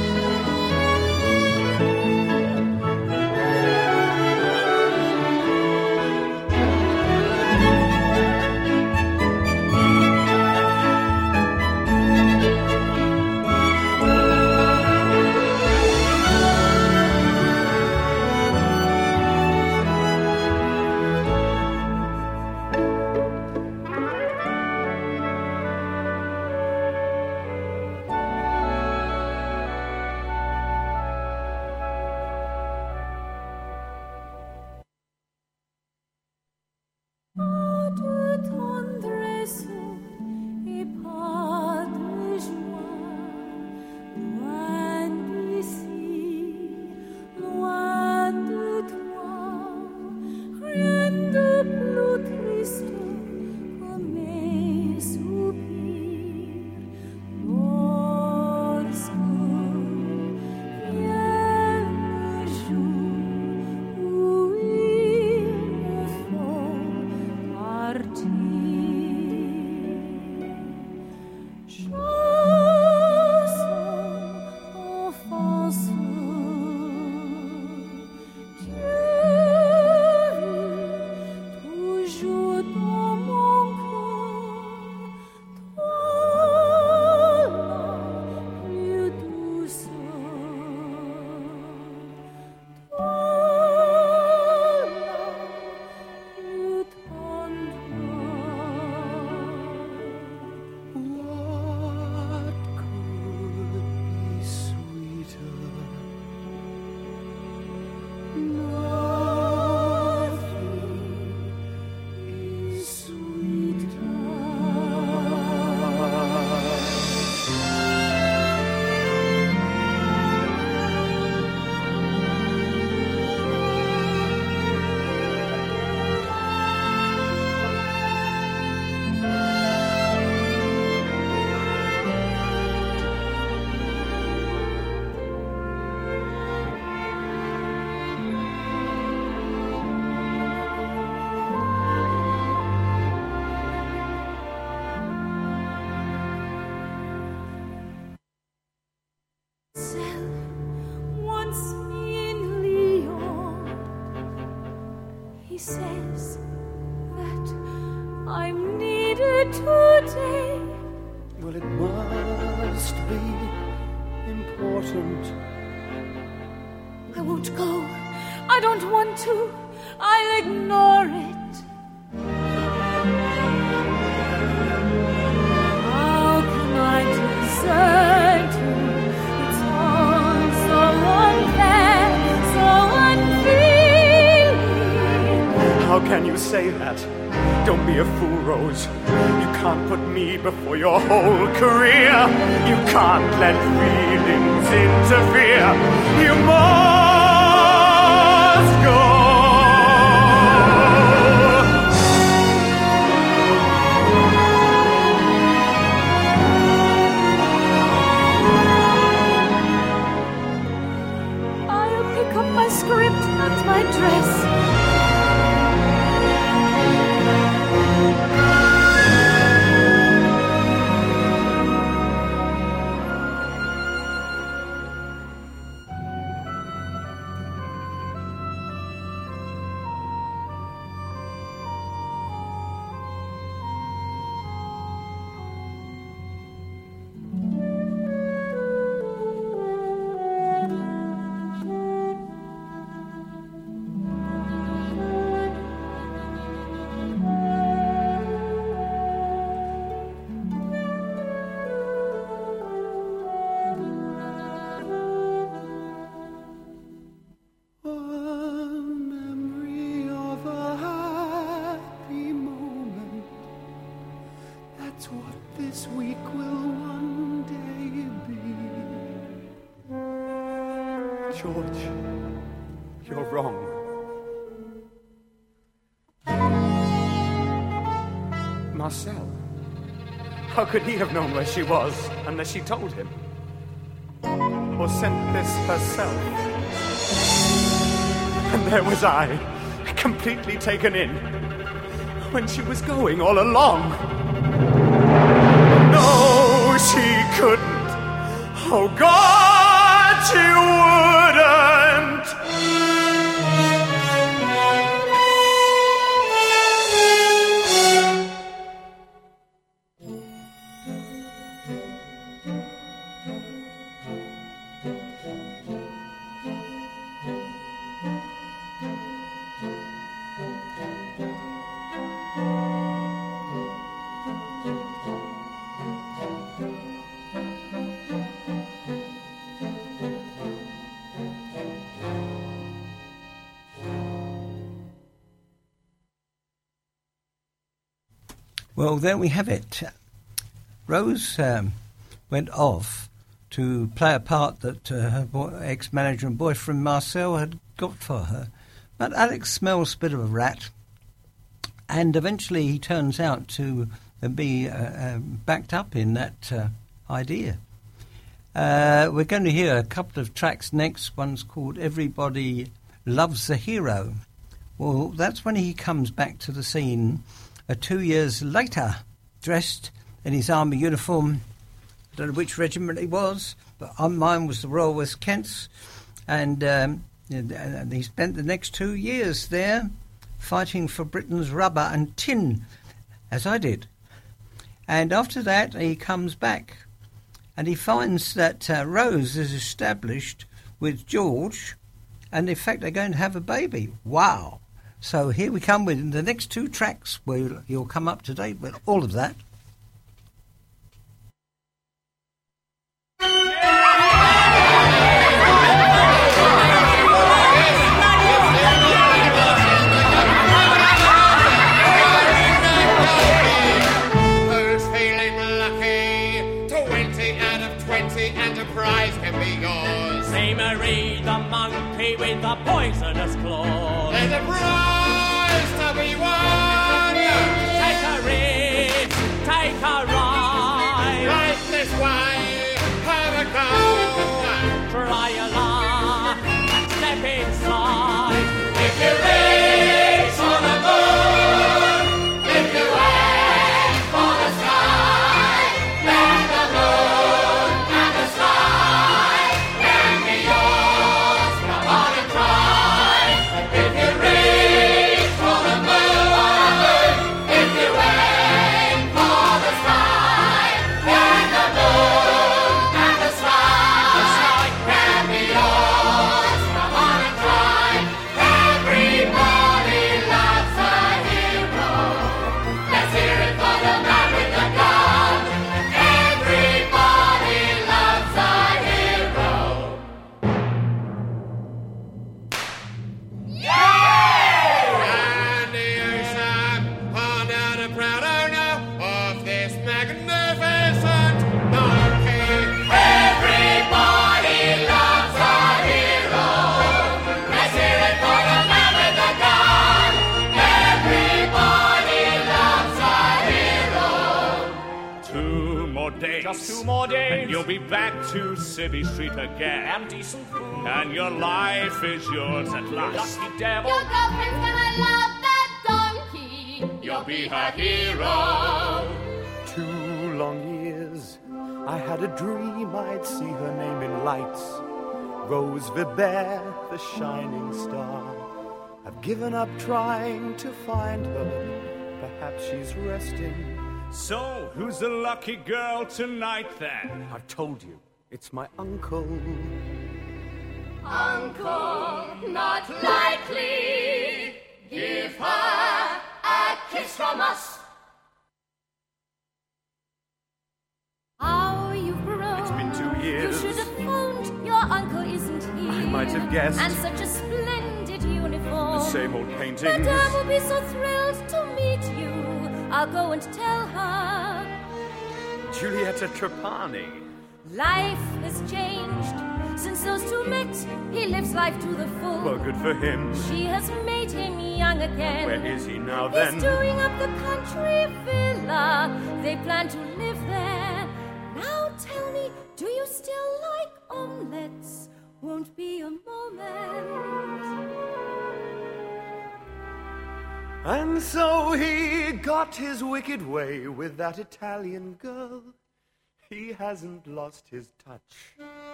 Say that. Don't be a fool, Rose. You can't put me before your whole career. You can't let feelings interfere. You must go. I'll pick up my script and my dress. George, you're wrong. Marcel, how could he have known where she was unless she told him? Or sent this herself? And there was I, completely taken in, when she was going all along. No, she couldn't. Oh, God, she wouldn't. Well, there we have it. Rose um, went off to play a part that uh, her boy, ex-manager and boyfriend Marcel had got for her. But Alex smells a bit of a rat, and eventually he turns out to be uh, uh, backed up in that uh, idea. Uh, we're going to hear a couple of tracks next. One's called Everybody Loves the Hero. Well, that's when he comes back to the scene uh, two years later, dressed in his army uniform. I don't know which regiment he was, but um, mine was the Royal West Kents, and, um, and, and he spent the next two years there fighting for Britain's rubber and tin, as I did. And after that, he comes back, and he finds that uh, Rose is established with George, and in fact they're going to have a baby. Wow! So here we come with the next two tracks where you'll come up to date with all of that. Who's feeling lucky? Twenty out of twenty and a prize can be yours. Say Marie the monkey with the poisonous claws. There's a prize to be won. Take a risk, take a ride. Right this way, have a go. Try your luck and step inside. If you reach for the moon, if you aim for the sky, then the moon and the sky can be yours. Come on and try. If you reach for the moon, if you aim for the sky, then the moon and the sky can be yours. Come on and try. Everybody loves a hero. Let's hear it for the man with the gun. Everybody loves a hero. And here's Sam, on out a proud owner of this magnificent monkey. Everybody loves a hero. Let's hear it for the man with the gun. Everybody loves a hero. Two more days. Just two more days. And you'll be back to City Street again. And decent food. And your life is yours at last. Lucky devil. Your girlfriend's gonna love that donkey. You'll be her hero. Two long years, I had a dream I'd see her name in lights. Rose Vibert, the shining star. I've given up trying to find her. Perhaps she's resting. So, who's the lucky girl tonight then? I've told you, it's my uncle. Uncle, not likely. Give her a kiss from us. How you've grown. It's been two years. You should have phoned. Your uncle isn't here. I might have guessed. And such a splendid uniform. The same old paintings. Madame will be so thrilled to meet you. I'll go and tell her. Giulietta Trapani. Life has changed since those two met. He lives life to the full. Well, good for him. She has made him young again. Where is he now then? He's doing up the country villa. They plan to live there. Now tell me, do you still like omelettes? Won't be a moment. And so he got his wicked way with that Italian girl. He hasn't lost his touch.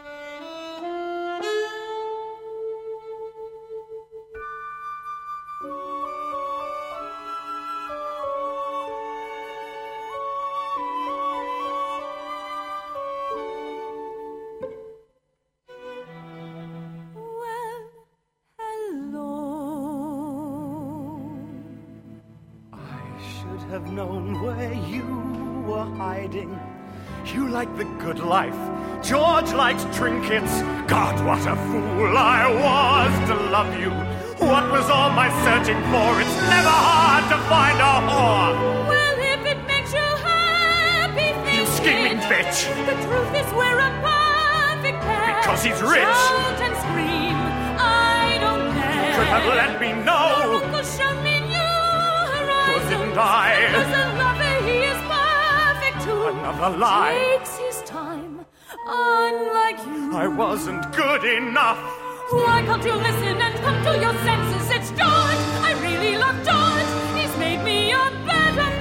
Have known where you were hiding. You like the good life. George likes trinkets. God, what a fool I was to love you. What was all my searching for? It's never hard to find a whore. Well, if it makes you happy, think You scheming it. bitch. The truth is we're a perfect pair. Because he's rich. Shout and scream, I don't care. Could have let me know. Your uncle showed me new horizons. Didn't I? As a lover, he is perfect too. Another lie. Takes his time, unlike you. I wasn't good enough. Why can't you listen and come to your senses? It's George. I really love George. He's made me a better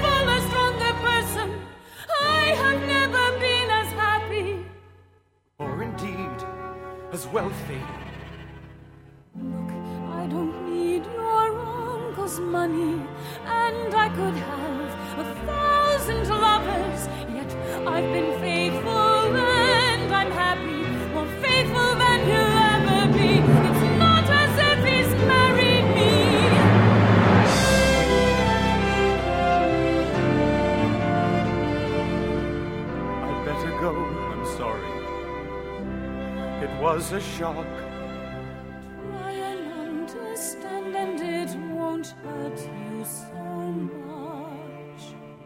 was a shock. Try and understand, and it won't hurt you so much.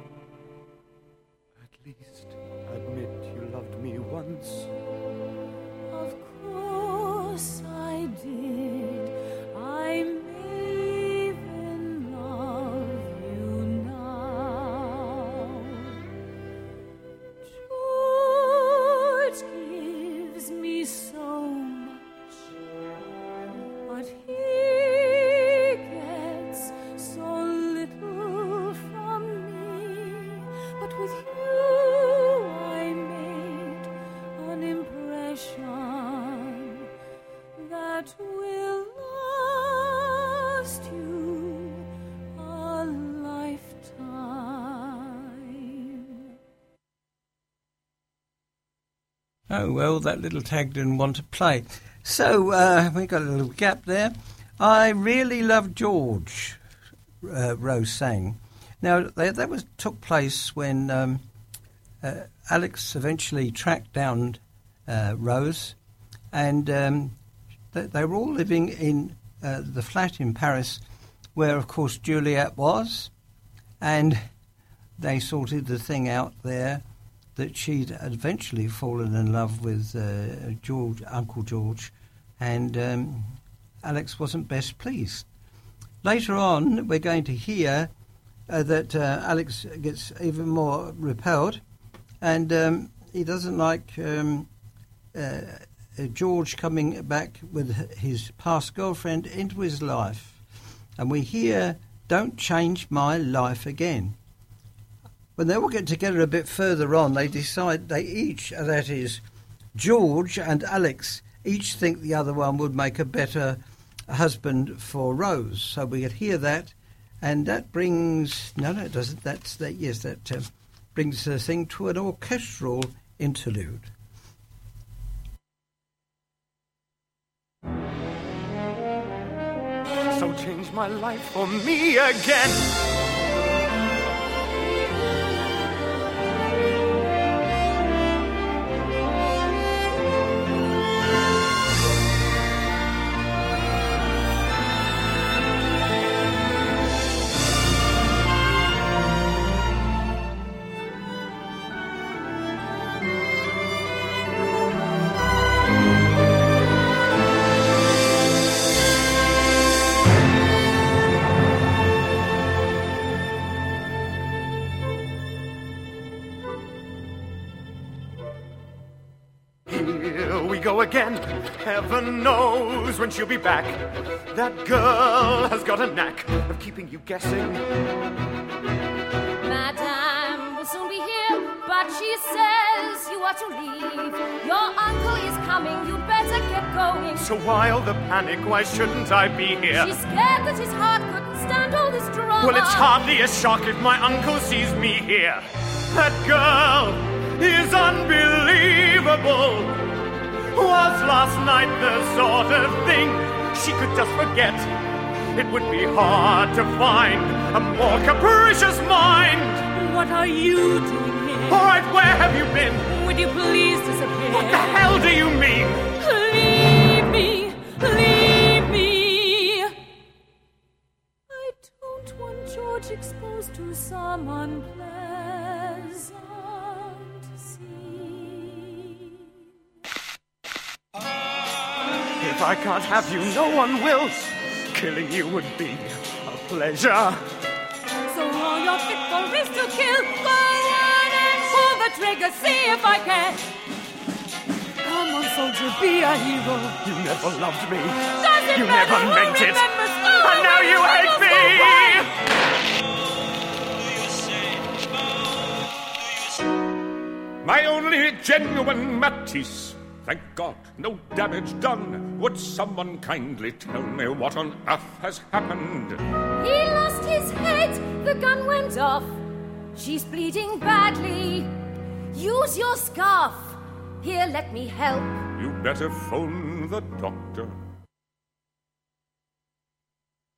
At least admit you loved me once. Of course I did. I may even love you now. George gives me so much, but he gets so little from me. But with you I made an impression that will last you a lifetime. Oh, well, that little tag didn't want to play. So, uh, we got a little gap there. I really love George, uh, Rose sang. Now, that, that was took place when um, uh, Alex eventually tracked down uh, Rose, and um, they, they were all living in uh, the flat in Paris where, of course, Juliet was, and they sorted the thing out there that she'd eventually fallen in love with uh, George, Uncle George, and um, Alex wasn't best pleased. Later on, we're going to hear uh, that uh, Alex gets even more repelled, and um, he doesn't like um, uh, George coming back with his past girlfriend into his life. And we hear, "Don't change my life again." When they all get together a bit further on, they decide they each, that is, George and Alex, each think the other one would make a better husband for Rose. So we could hear that, and that brings, no, no, it doesn't, that's, that, yes, that uh, brings the thing to an orchestral interlude. So change my life for me again. Go again. Heaven knows when she'll be back. That girl has got a knack of keeping you guessing. Madame will soon be here, but she says you are to leave. Your uncle is coming, you better get going. So while the panic, why shouldn't I be here? She's scared that his heart couldn't stand all this drama. Well, it's hardly a shock if my uncle sees me here. That girl is unbelievable. Was last night the sort of thing she could just forget? It would be hard to find a more capricious mind. What are you doing here? All right, where have you been? Would you please disappear? What the hell do you mean? Leave me, leave me. I don't want George exposed to some unpleasant scene. If I can't have you, no one will. Killing you would be a pleasure. So all you're fit for is to kill. Go on and pull the trigger, see if I can. Come on, soldier, be a hero. You never loved me. Doesn't you matter never who meant it. remembers. Oh, and now you hate me. My only genuine Matisse. Thank God, no damage done. Would someone kindly tell me what on earth has happened? He lost his head, the gun went off. She's bleeding badly. Use your scarf. Here, let me help. You better phone the doctor.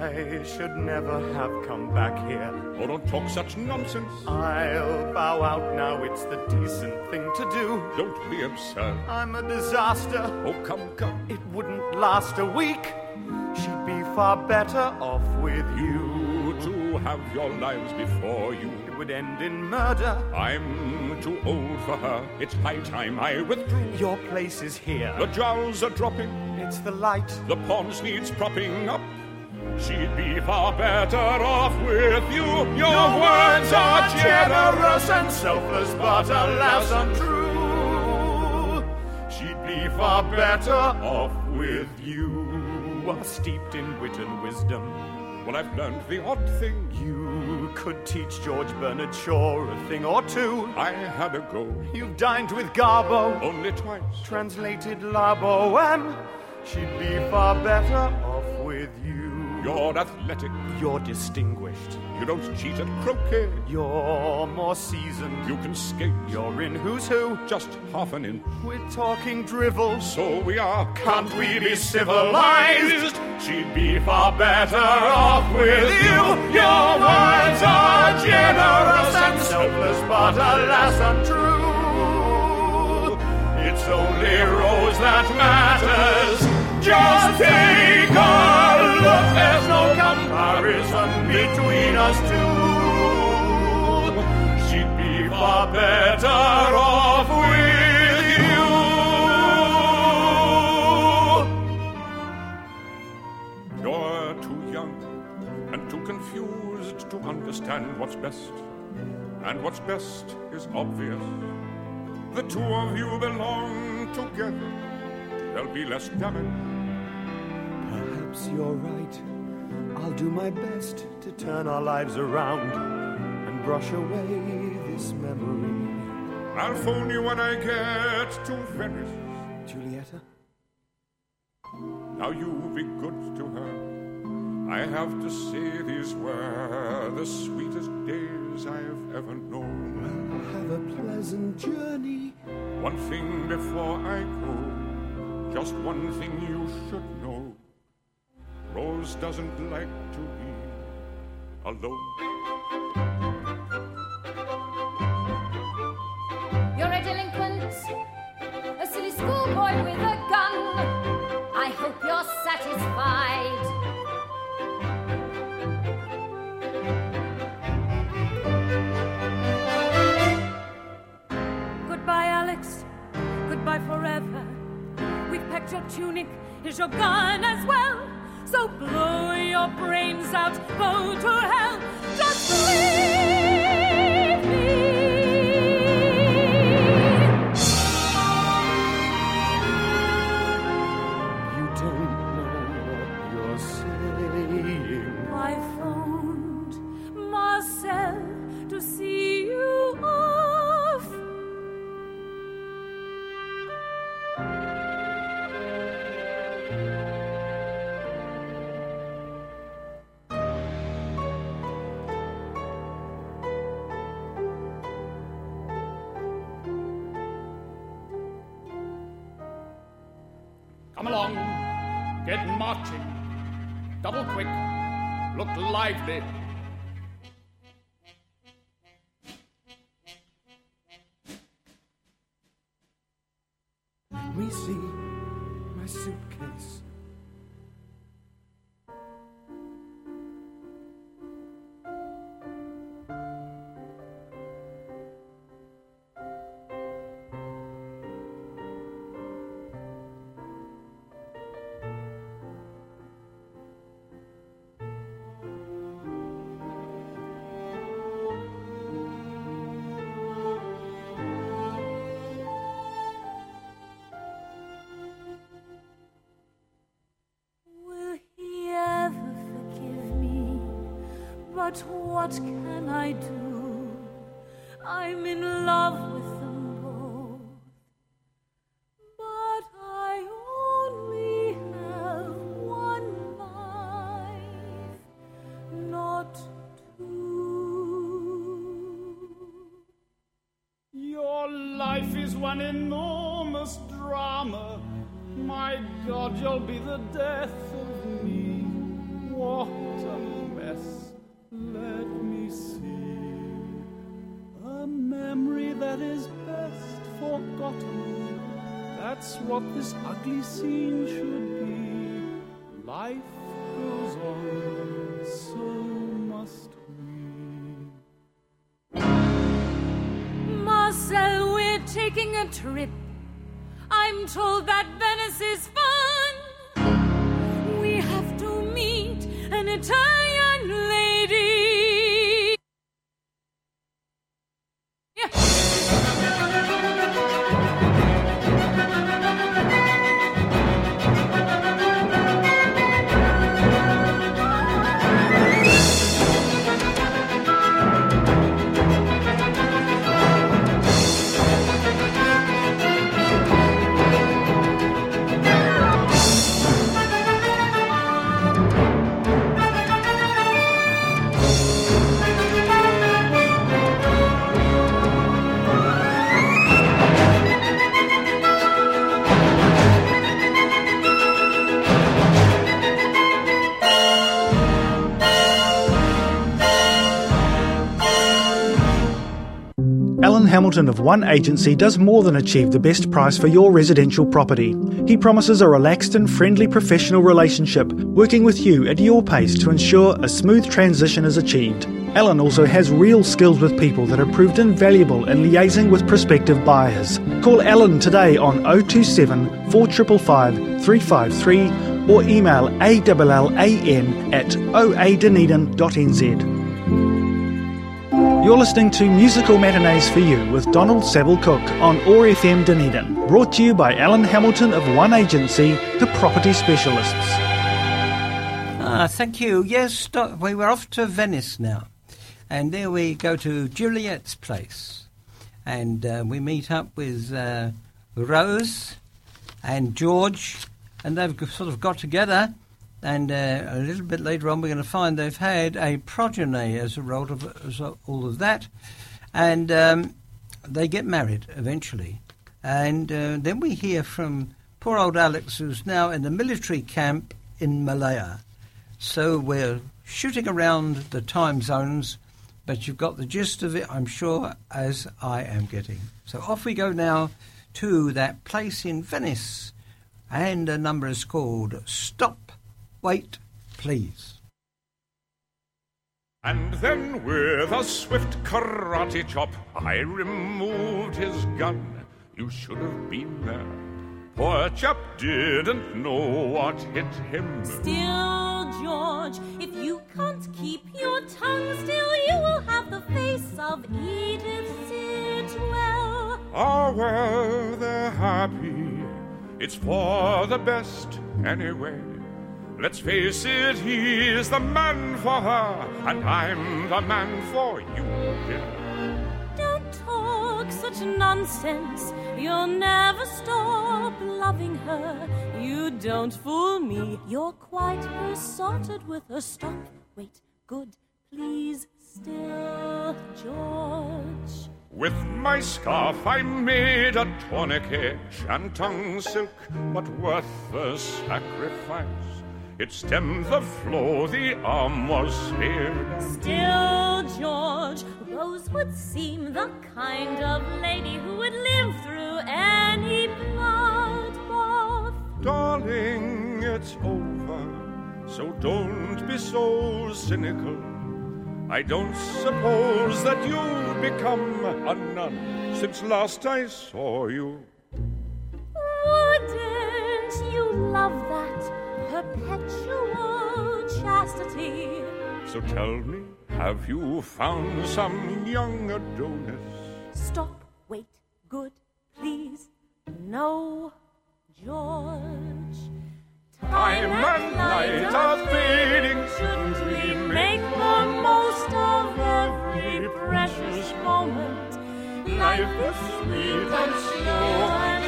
I should never have come back here. Oh, don't talk such nonsense. I'll bow out now, it's the decent thing to do. Don't be absurd. I'm a disaster. Oh, come, come. It wouldn't last a week. She'd be far better off with you. You two have your lives before you. It would end in murder. I'm too old for her. It's high time I withdrew. Your place is here. The jowls are dropping. It's the light. The paunch needs propping up. She'd be far better off with you. Your, Your words are generous and selfless, but alas untrue. She'd be far better off with you. Steeped in wit and wisdom. Well, I've learned the odd thing. You could teach George Bernard Shaw a thing or two. I had a go. You've dined with Garbo. Only twice. Translated La Boheme. She'd be far better off with you. You're athletic. You're distinguished. You don't cheat at croquet. You're more seasoned. You can skate. You're in Who's Who. Just half an inch. We're talking drivel. So we are. Can't we be civilized? She'd be far better off with you. Your words are generous and selfless, but alas untrue. It's only Rose that matters. Just take a look. There's no comparison between us two. She'd be far better off with you. You're too young and too confused to understand what's best. And what's best is obvious. The two of you belong together. There'll be less damage. Perhaps you're right. I'll do my best to turn our lives around and brush away this memory. I'll phone you when I get to Venice. Julieta? Now you be good to her. I have to say these were the sweetest days I've ever known. Well, have a pleasant journey. One thing before I go. Just one thing you should know. Rose doesn't like to be alone. You're a delinquent, a silly schoolboy with a gun. I hope you're satisfied. Goodbye, Alex. Goodbye forever. We've packed your tunic, here's your gun as well. So blow your brains out, go to hell. Just leave me. You don't know what you're saying. I phoned Marcel to see you off. Come along, get marching. Double quick, look lively. Let me see my suitcase. But what can I do? I'm in love with them both. But I only have one life, not two. Your life is one enormous drama. My God, you'll be the death of me. what a mess. Let me see. A memory that is best forgotten. That's what this ugly scene should be. Life goes on, so must we. Marcel, we're taking a trip. I'm told that Venice is fun. We have to meet an Italian lady. Alan Hamilton of One Agency does more than achieve the best price for your residential property. He promises a relaxed and friendly professional relationship, working with you at your pace to ensure a smooth transition is achieved. Alan also has real skills with people that have proved invaluable in liaising with prospective buyers. Call Alan today on oh two seven, four five five, three five three or email allan at o a dunedin dot n z. You're listening to Musical Matinees for You with Donald Saville Cook on O A R F M Dunedin. Brought to you by Alan Hamilton of One Agency, the property specialists. Ah, thank you. Yes, stop. We were off to Venice now. And there we go to Juliet's place. And uh, we meet up with uh, Rose and George. And they've sort of got together. And uh, a little bit later on, we're going to find they've had a progeny as a result of, as a, all of that. And um, they get married eventually. And uh, then we hear from poor old Alex, who's now in the military camp in Malaya. So we're shooting around the time zones, but you've got the gist of it, I'm sure, as I am getting. So off we go now to that place in Venice. And the number is called Stop. Wait, please. And then with a swift karate chop, I removed his gun. You should have been there. Poor chap didn't know what hit him. Still, George, if you can't keep your tongue still, you will have the face of Edith Sitwell. Ah, well, they're happy. It's for the best anyway. Let's face it, he's the man for her, and I'm the man for you, dear. Don't talk such nonsense. You'll never stop loving her. You don't fool me. You're quite besotted with her. Stop, wait, good, please, still, George. With my scarf I made a tourniquet, shantung silk, but worth the sacrifice. It stemmed the flow, the arm was spared. Still, George, Rose would seem the kind of lady who would live through any bloodbath. Darling, it's over, so don't be so cynical. I don't suppose that you've become a nun since last I saw you. Wouldn't you love that perpetual chastity? So tell me, have you found some young Adonis? Stop, wait, good, please, no, George. Time and night are fading. Shouldn't we make the most of every precious moment? Life is sweet and slow and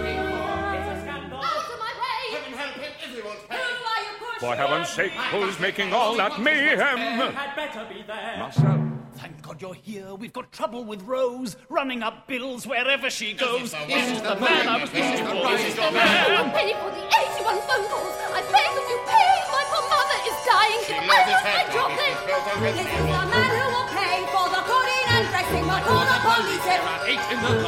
For heaven's sake, who's making all that mayhem? Had better be there. Marcel. Thank God you're here. We've got trouble with Rose, running up bills wherever she goes. This is the man I was looking for. This is the man. I'm paying for the eighty-one phone calls. I beg of you, pay. My poor mother is dying. This is the man who will pay for the coding and dressing. We'll call the police if Eight in the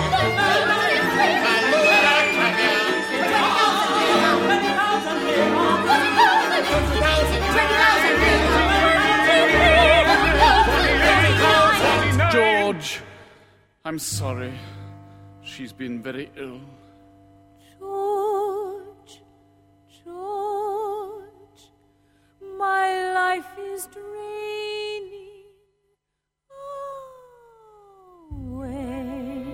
George, I'm sorry. She's been very ill. George, George, my life is draining away.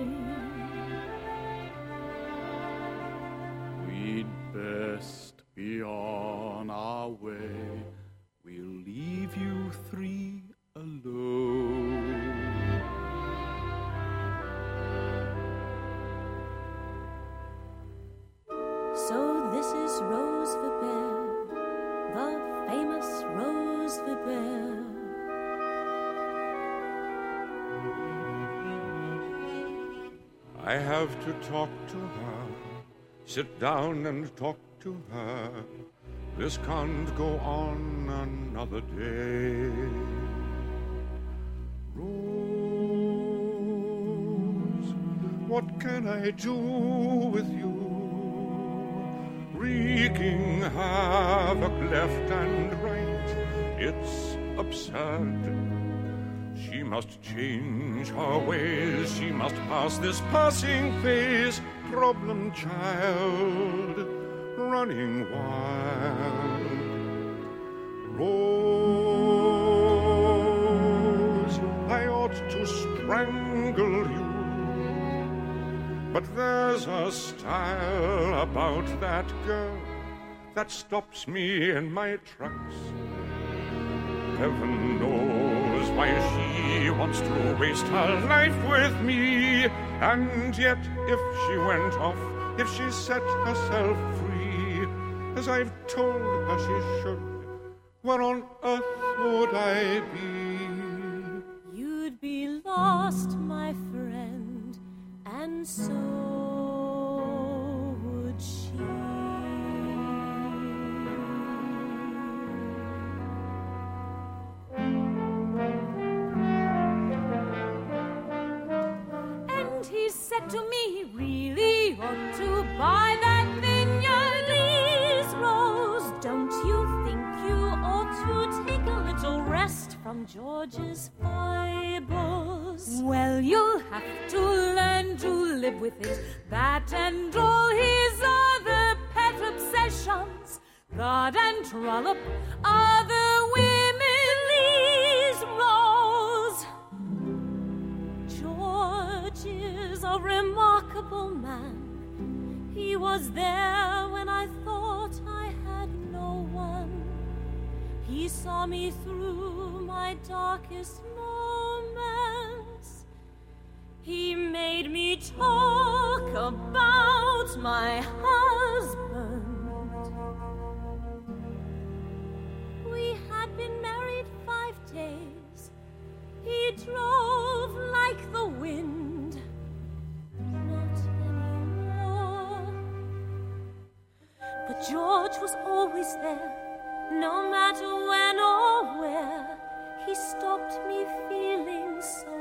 We'd best be on our way. We'll leave you three alone. So this is Rose Vibert, the famous Rose Vibert. I have to talk to her, sit down and talk to her. This can't go on another day. Rose, what can I do with you? Wreaking havoc left and right, it's absurd. She must change her ways, she must pass this passing phase. Problem child, running wild. Rose, I ought to strangle you, but there's a style about that girl that stops me in my tracks. Heaven knows why she wants to waste her life with me. And yet, if she went off, if she set herself free, as I've told her she should, where on earth would I be? You'd be lost, my friend, and so would she. And he said to me, really ought to buy that vineyard, please, Rose. Don't you think you ought to take a little rest from George's foibles? Well, you'll have to learn to live with it, that and all his other pet obsessions. God and Trollop, other women, please, Rose. George is a remarkable man. He was there when I thought I had no one. He saw me through my darkest moments. He made me talk about my husband. We had been married five days. He drove like the wind. Not anymore. But George was always there, no matter when or where. He stopped me feeling so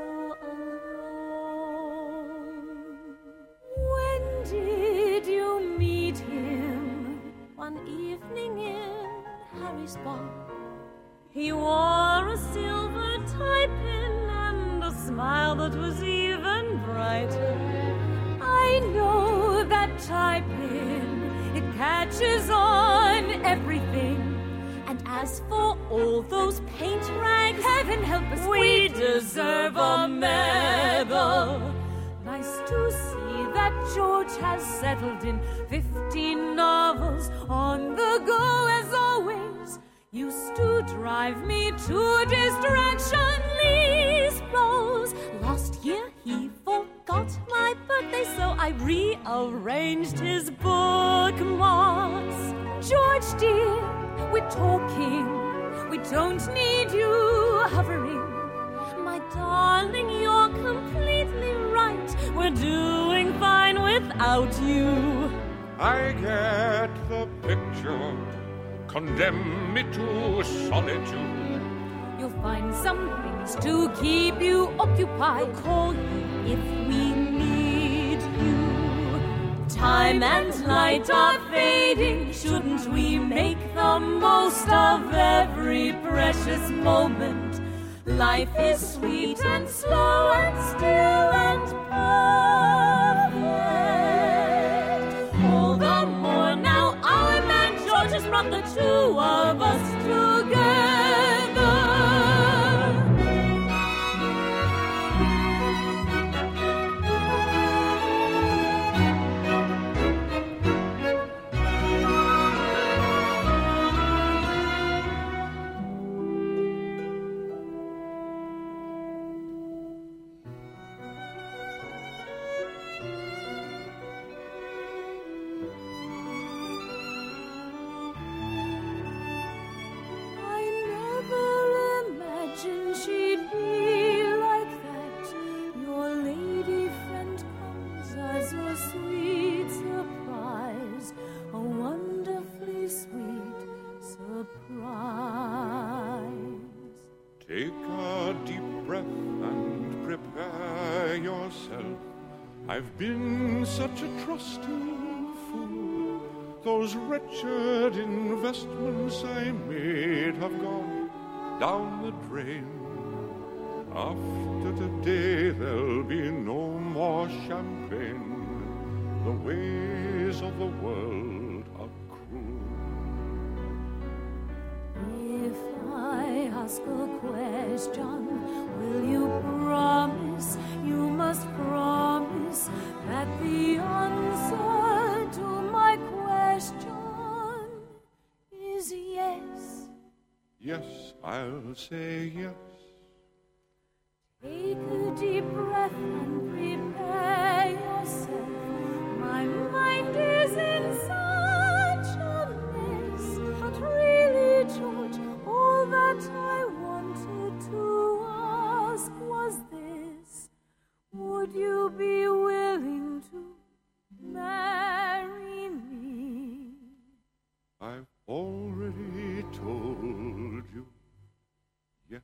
alone. When did you meet him? One evening in Harry's bar. He wore a silver tie-pin and a smile that was even brighter. I know that tie-pin, it catches on everything. And as for all those paint rags, heaven help us, we deserve a medal. Nice to see that George has settled in fifteen novels on the go as always. Used to drive me to distraction, Lee's Rose. Last year he forgot my birthday, so I rearranged his bookmarks. George dear, we're talking, we don't need you hovering. My darling, you're completely right, we're doing fine without you. I get the picture. condemn me to solitude. You'll find some things to keep you occupied. We'll call you if we need you. Time and light are fading. Shouldn't we make the most of every precious moment? Life is sweet and slow and still and perfect. All the more now our man George has brought the two of us together. Take a deep breath and prepare yourself. I've been such a trusting fool. Those wretched investments I made have gone down the drain. After today there'll be no more champagne. The ways of the world are cruel. If I ask a question, will you promise, you must promise, that the answer to my question is yes? Yes, I'll say yes. Take a deep breath and prepare yourself. My mind is in such a mess, but really, George, all that I wanted to ask was this: would you be willing to marry me? I've already told you yes.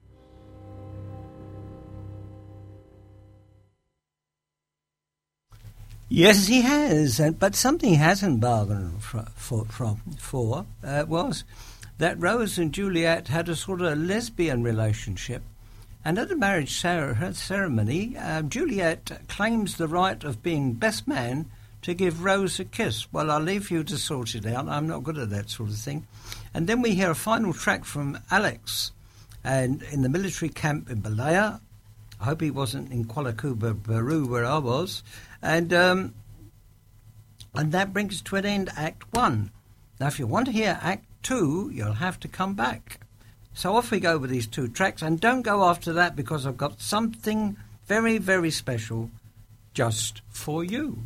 Yes, he has, and, but something he hasn't bargained for, for, from, for uh, was that Rose and Juliet had a sort of lesbian relationship, and at the marriage cer- ceremony, uh, Juliet claims the right of being best man to give Rose a kiss. Well, I'll leave you to sort it out. I'm not good at that sort of thing. And then we hear a final track from Alex, and in the military camp in Balaya. I hope he wasn't in Kuala Lumpur, where I was. And um, and that brings us to an end, Act One. Now, if you want to hear Act Two, you'll have to come back. So off we go with these two tracks. And don't go after that, because I've got something very, very special just for you.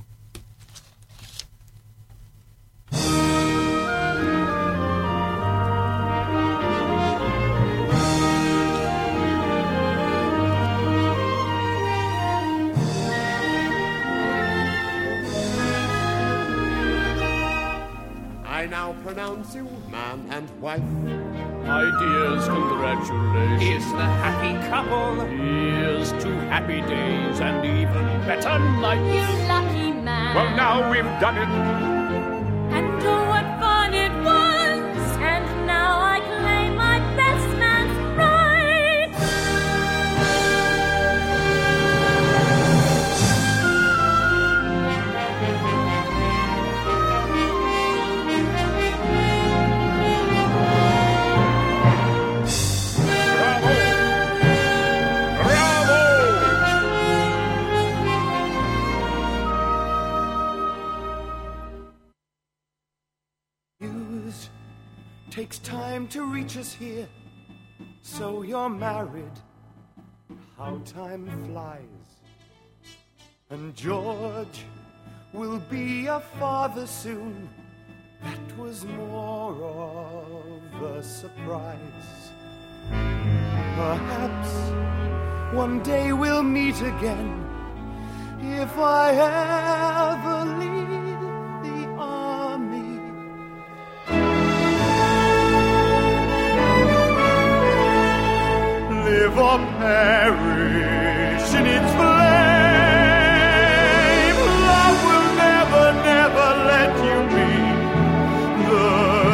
I now pronounce you man and wife. My dears, congratulations. Here's the happy couple. Here's two happy days and even better nights. You lucky man. Well, now we've done it. And oh, what fun it was. And now I claim my best man's Takes time to reach us here, so you're married. How time flies. And George will be a father soon. That was more of a surprise. Perhaps one day we'll meet again, if I ever leave the army. perish in its flame. Love will never, never let you be the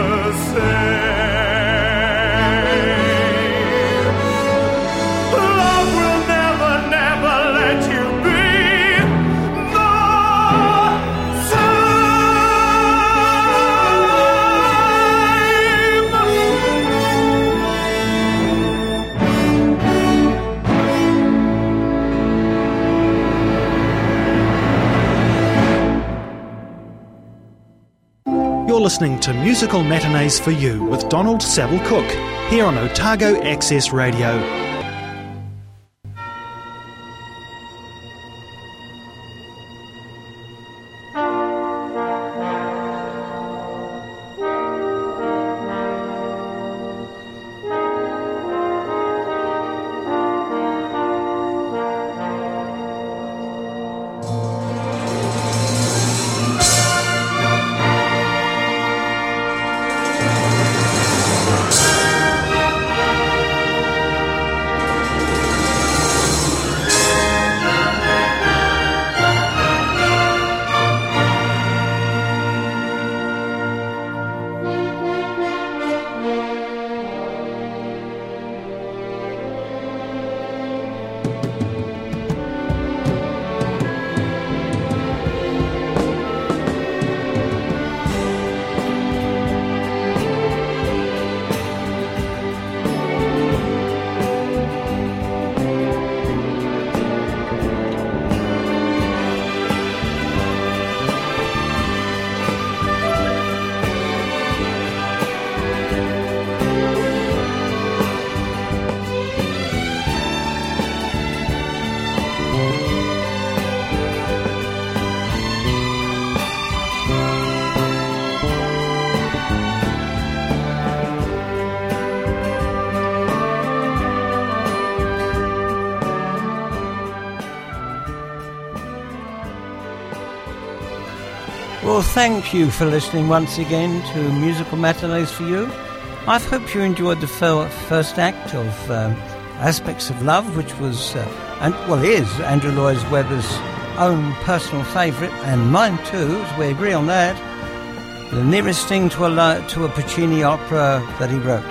same. Love will never, never let you be the You're listening to Musical Matinees for You with Donald Saville Cook here on Otago Access Radio. Well, thank you for listening once again to Musical Matinees for You. I hope you enjoyed the fir- first act of um, Aspects of Love, which was, uh, and well, is Andrew Lloyd Webber's own personal favourite, and mine too, as we agree on that. The nearest thing to a, lo- to a Puccini opera that he wrote.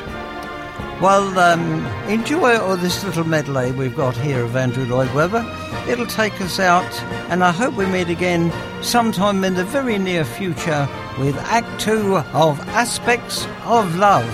Well, um, enjoy all this little medley we've got here of Andrew Lloyd Webber. It'll take us out, and I hope we meet again sometime in the very near future with Act Two of Aspects of Love.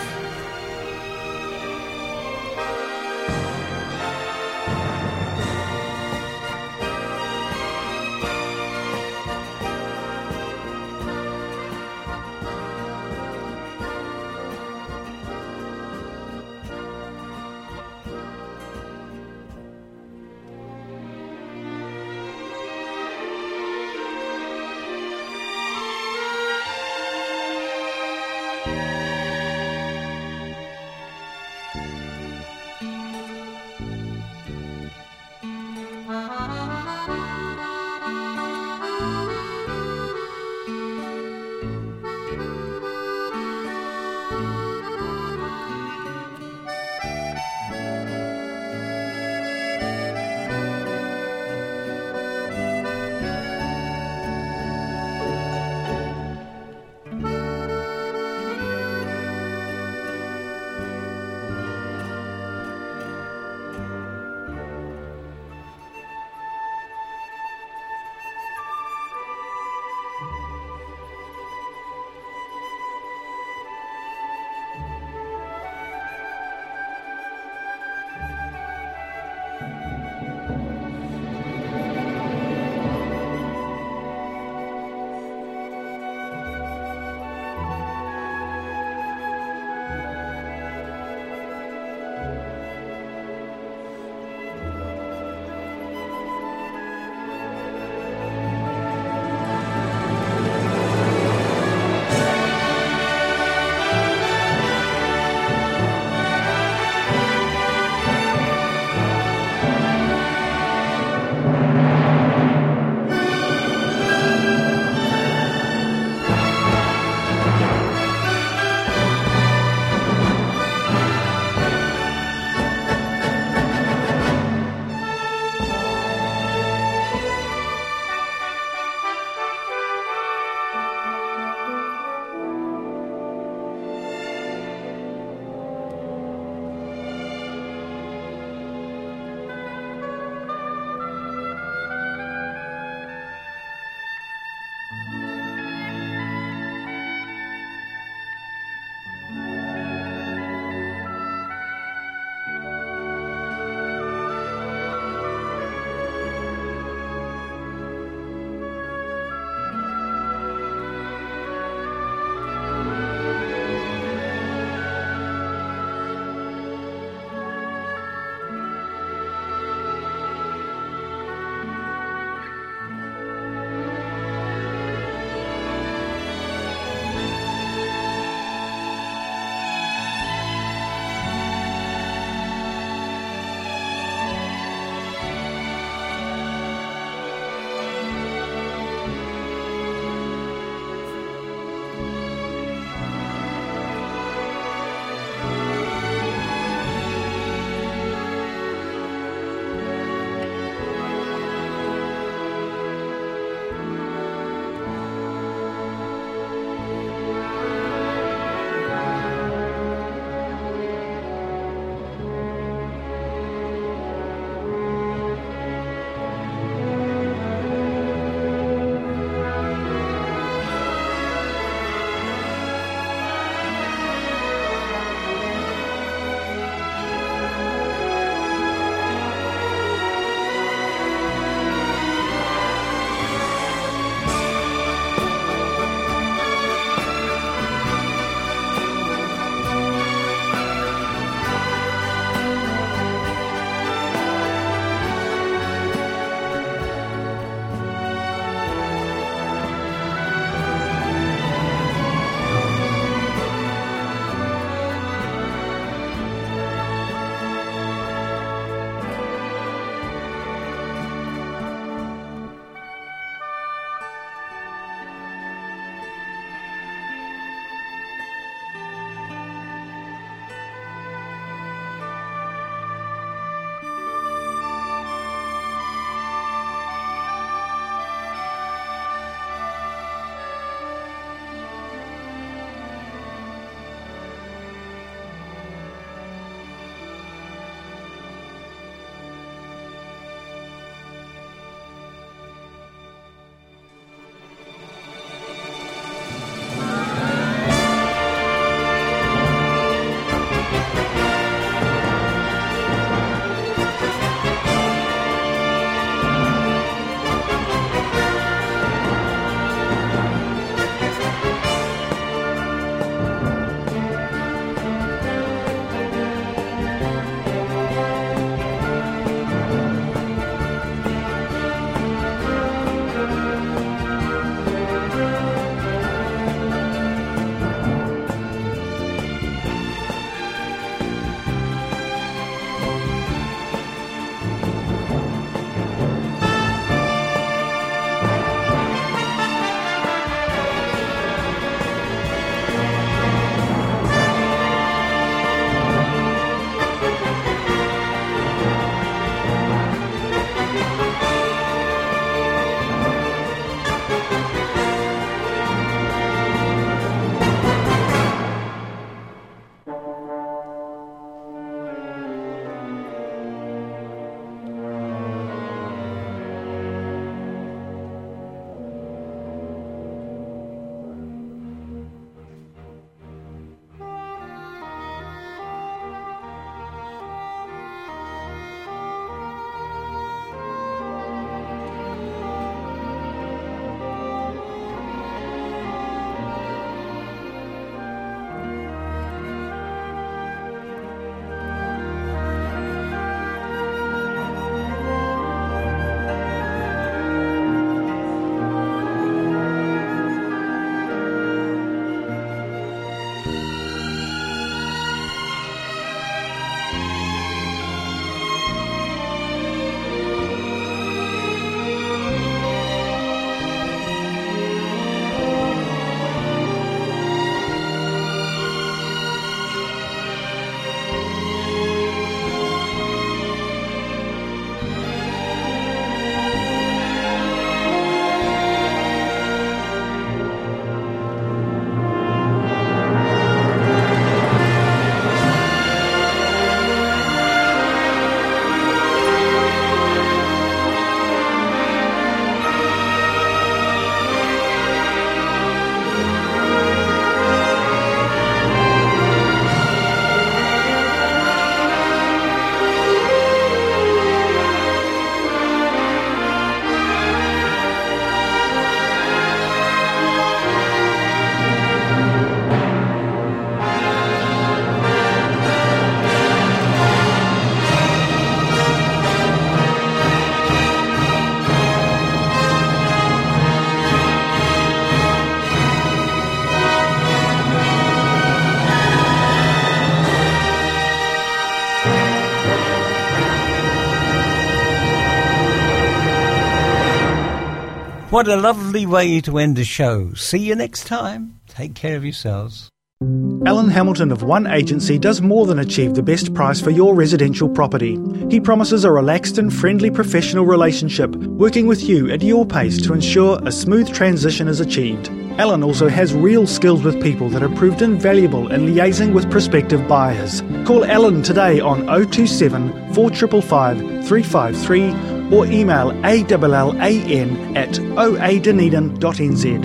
What a lovely way to end the show. See you next time. Take care of yourselves. Alan Hamilton of One Agency does more than achieve the best price for your residential property. He promises a relaxed and friendly professional relationship, working with you at your pace to ensure a smooth transition is achieved. Alan also has real skills with people that have proved invaluable in liaising with prospective buyers. Call Alan today on oh two seven, four five five, three five three or email allan at o a dunedin dot n z.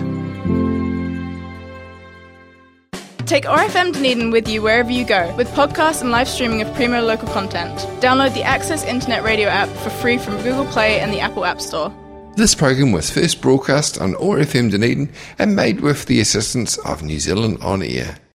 Take O R F M Dunedin with you wherever you go, with podcasts and live streaming of premier local content. Download the Access Internet Radio app for free from Google Play and the Apple App Store. This programme was first broadcast on O R F M Dunedin and made with the assistance of New Zealand On Air.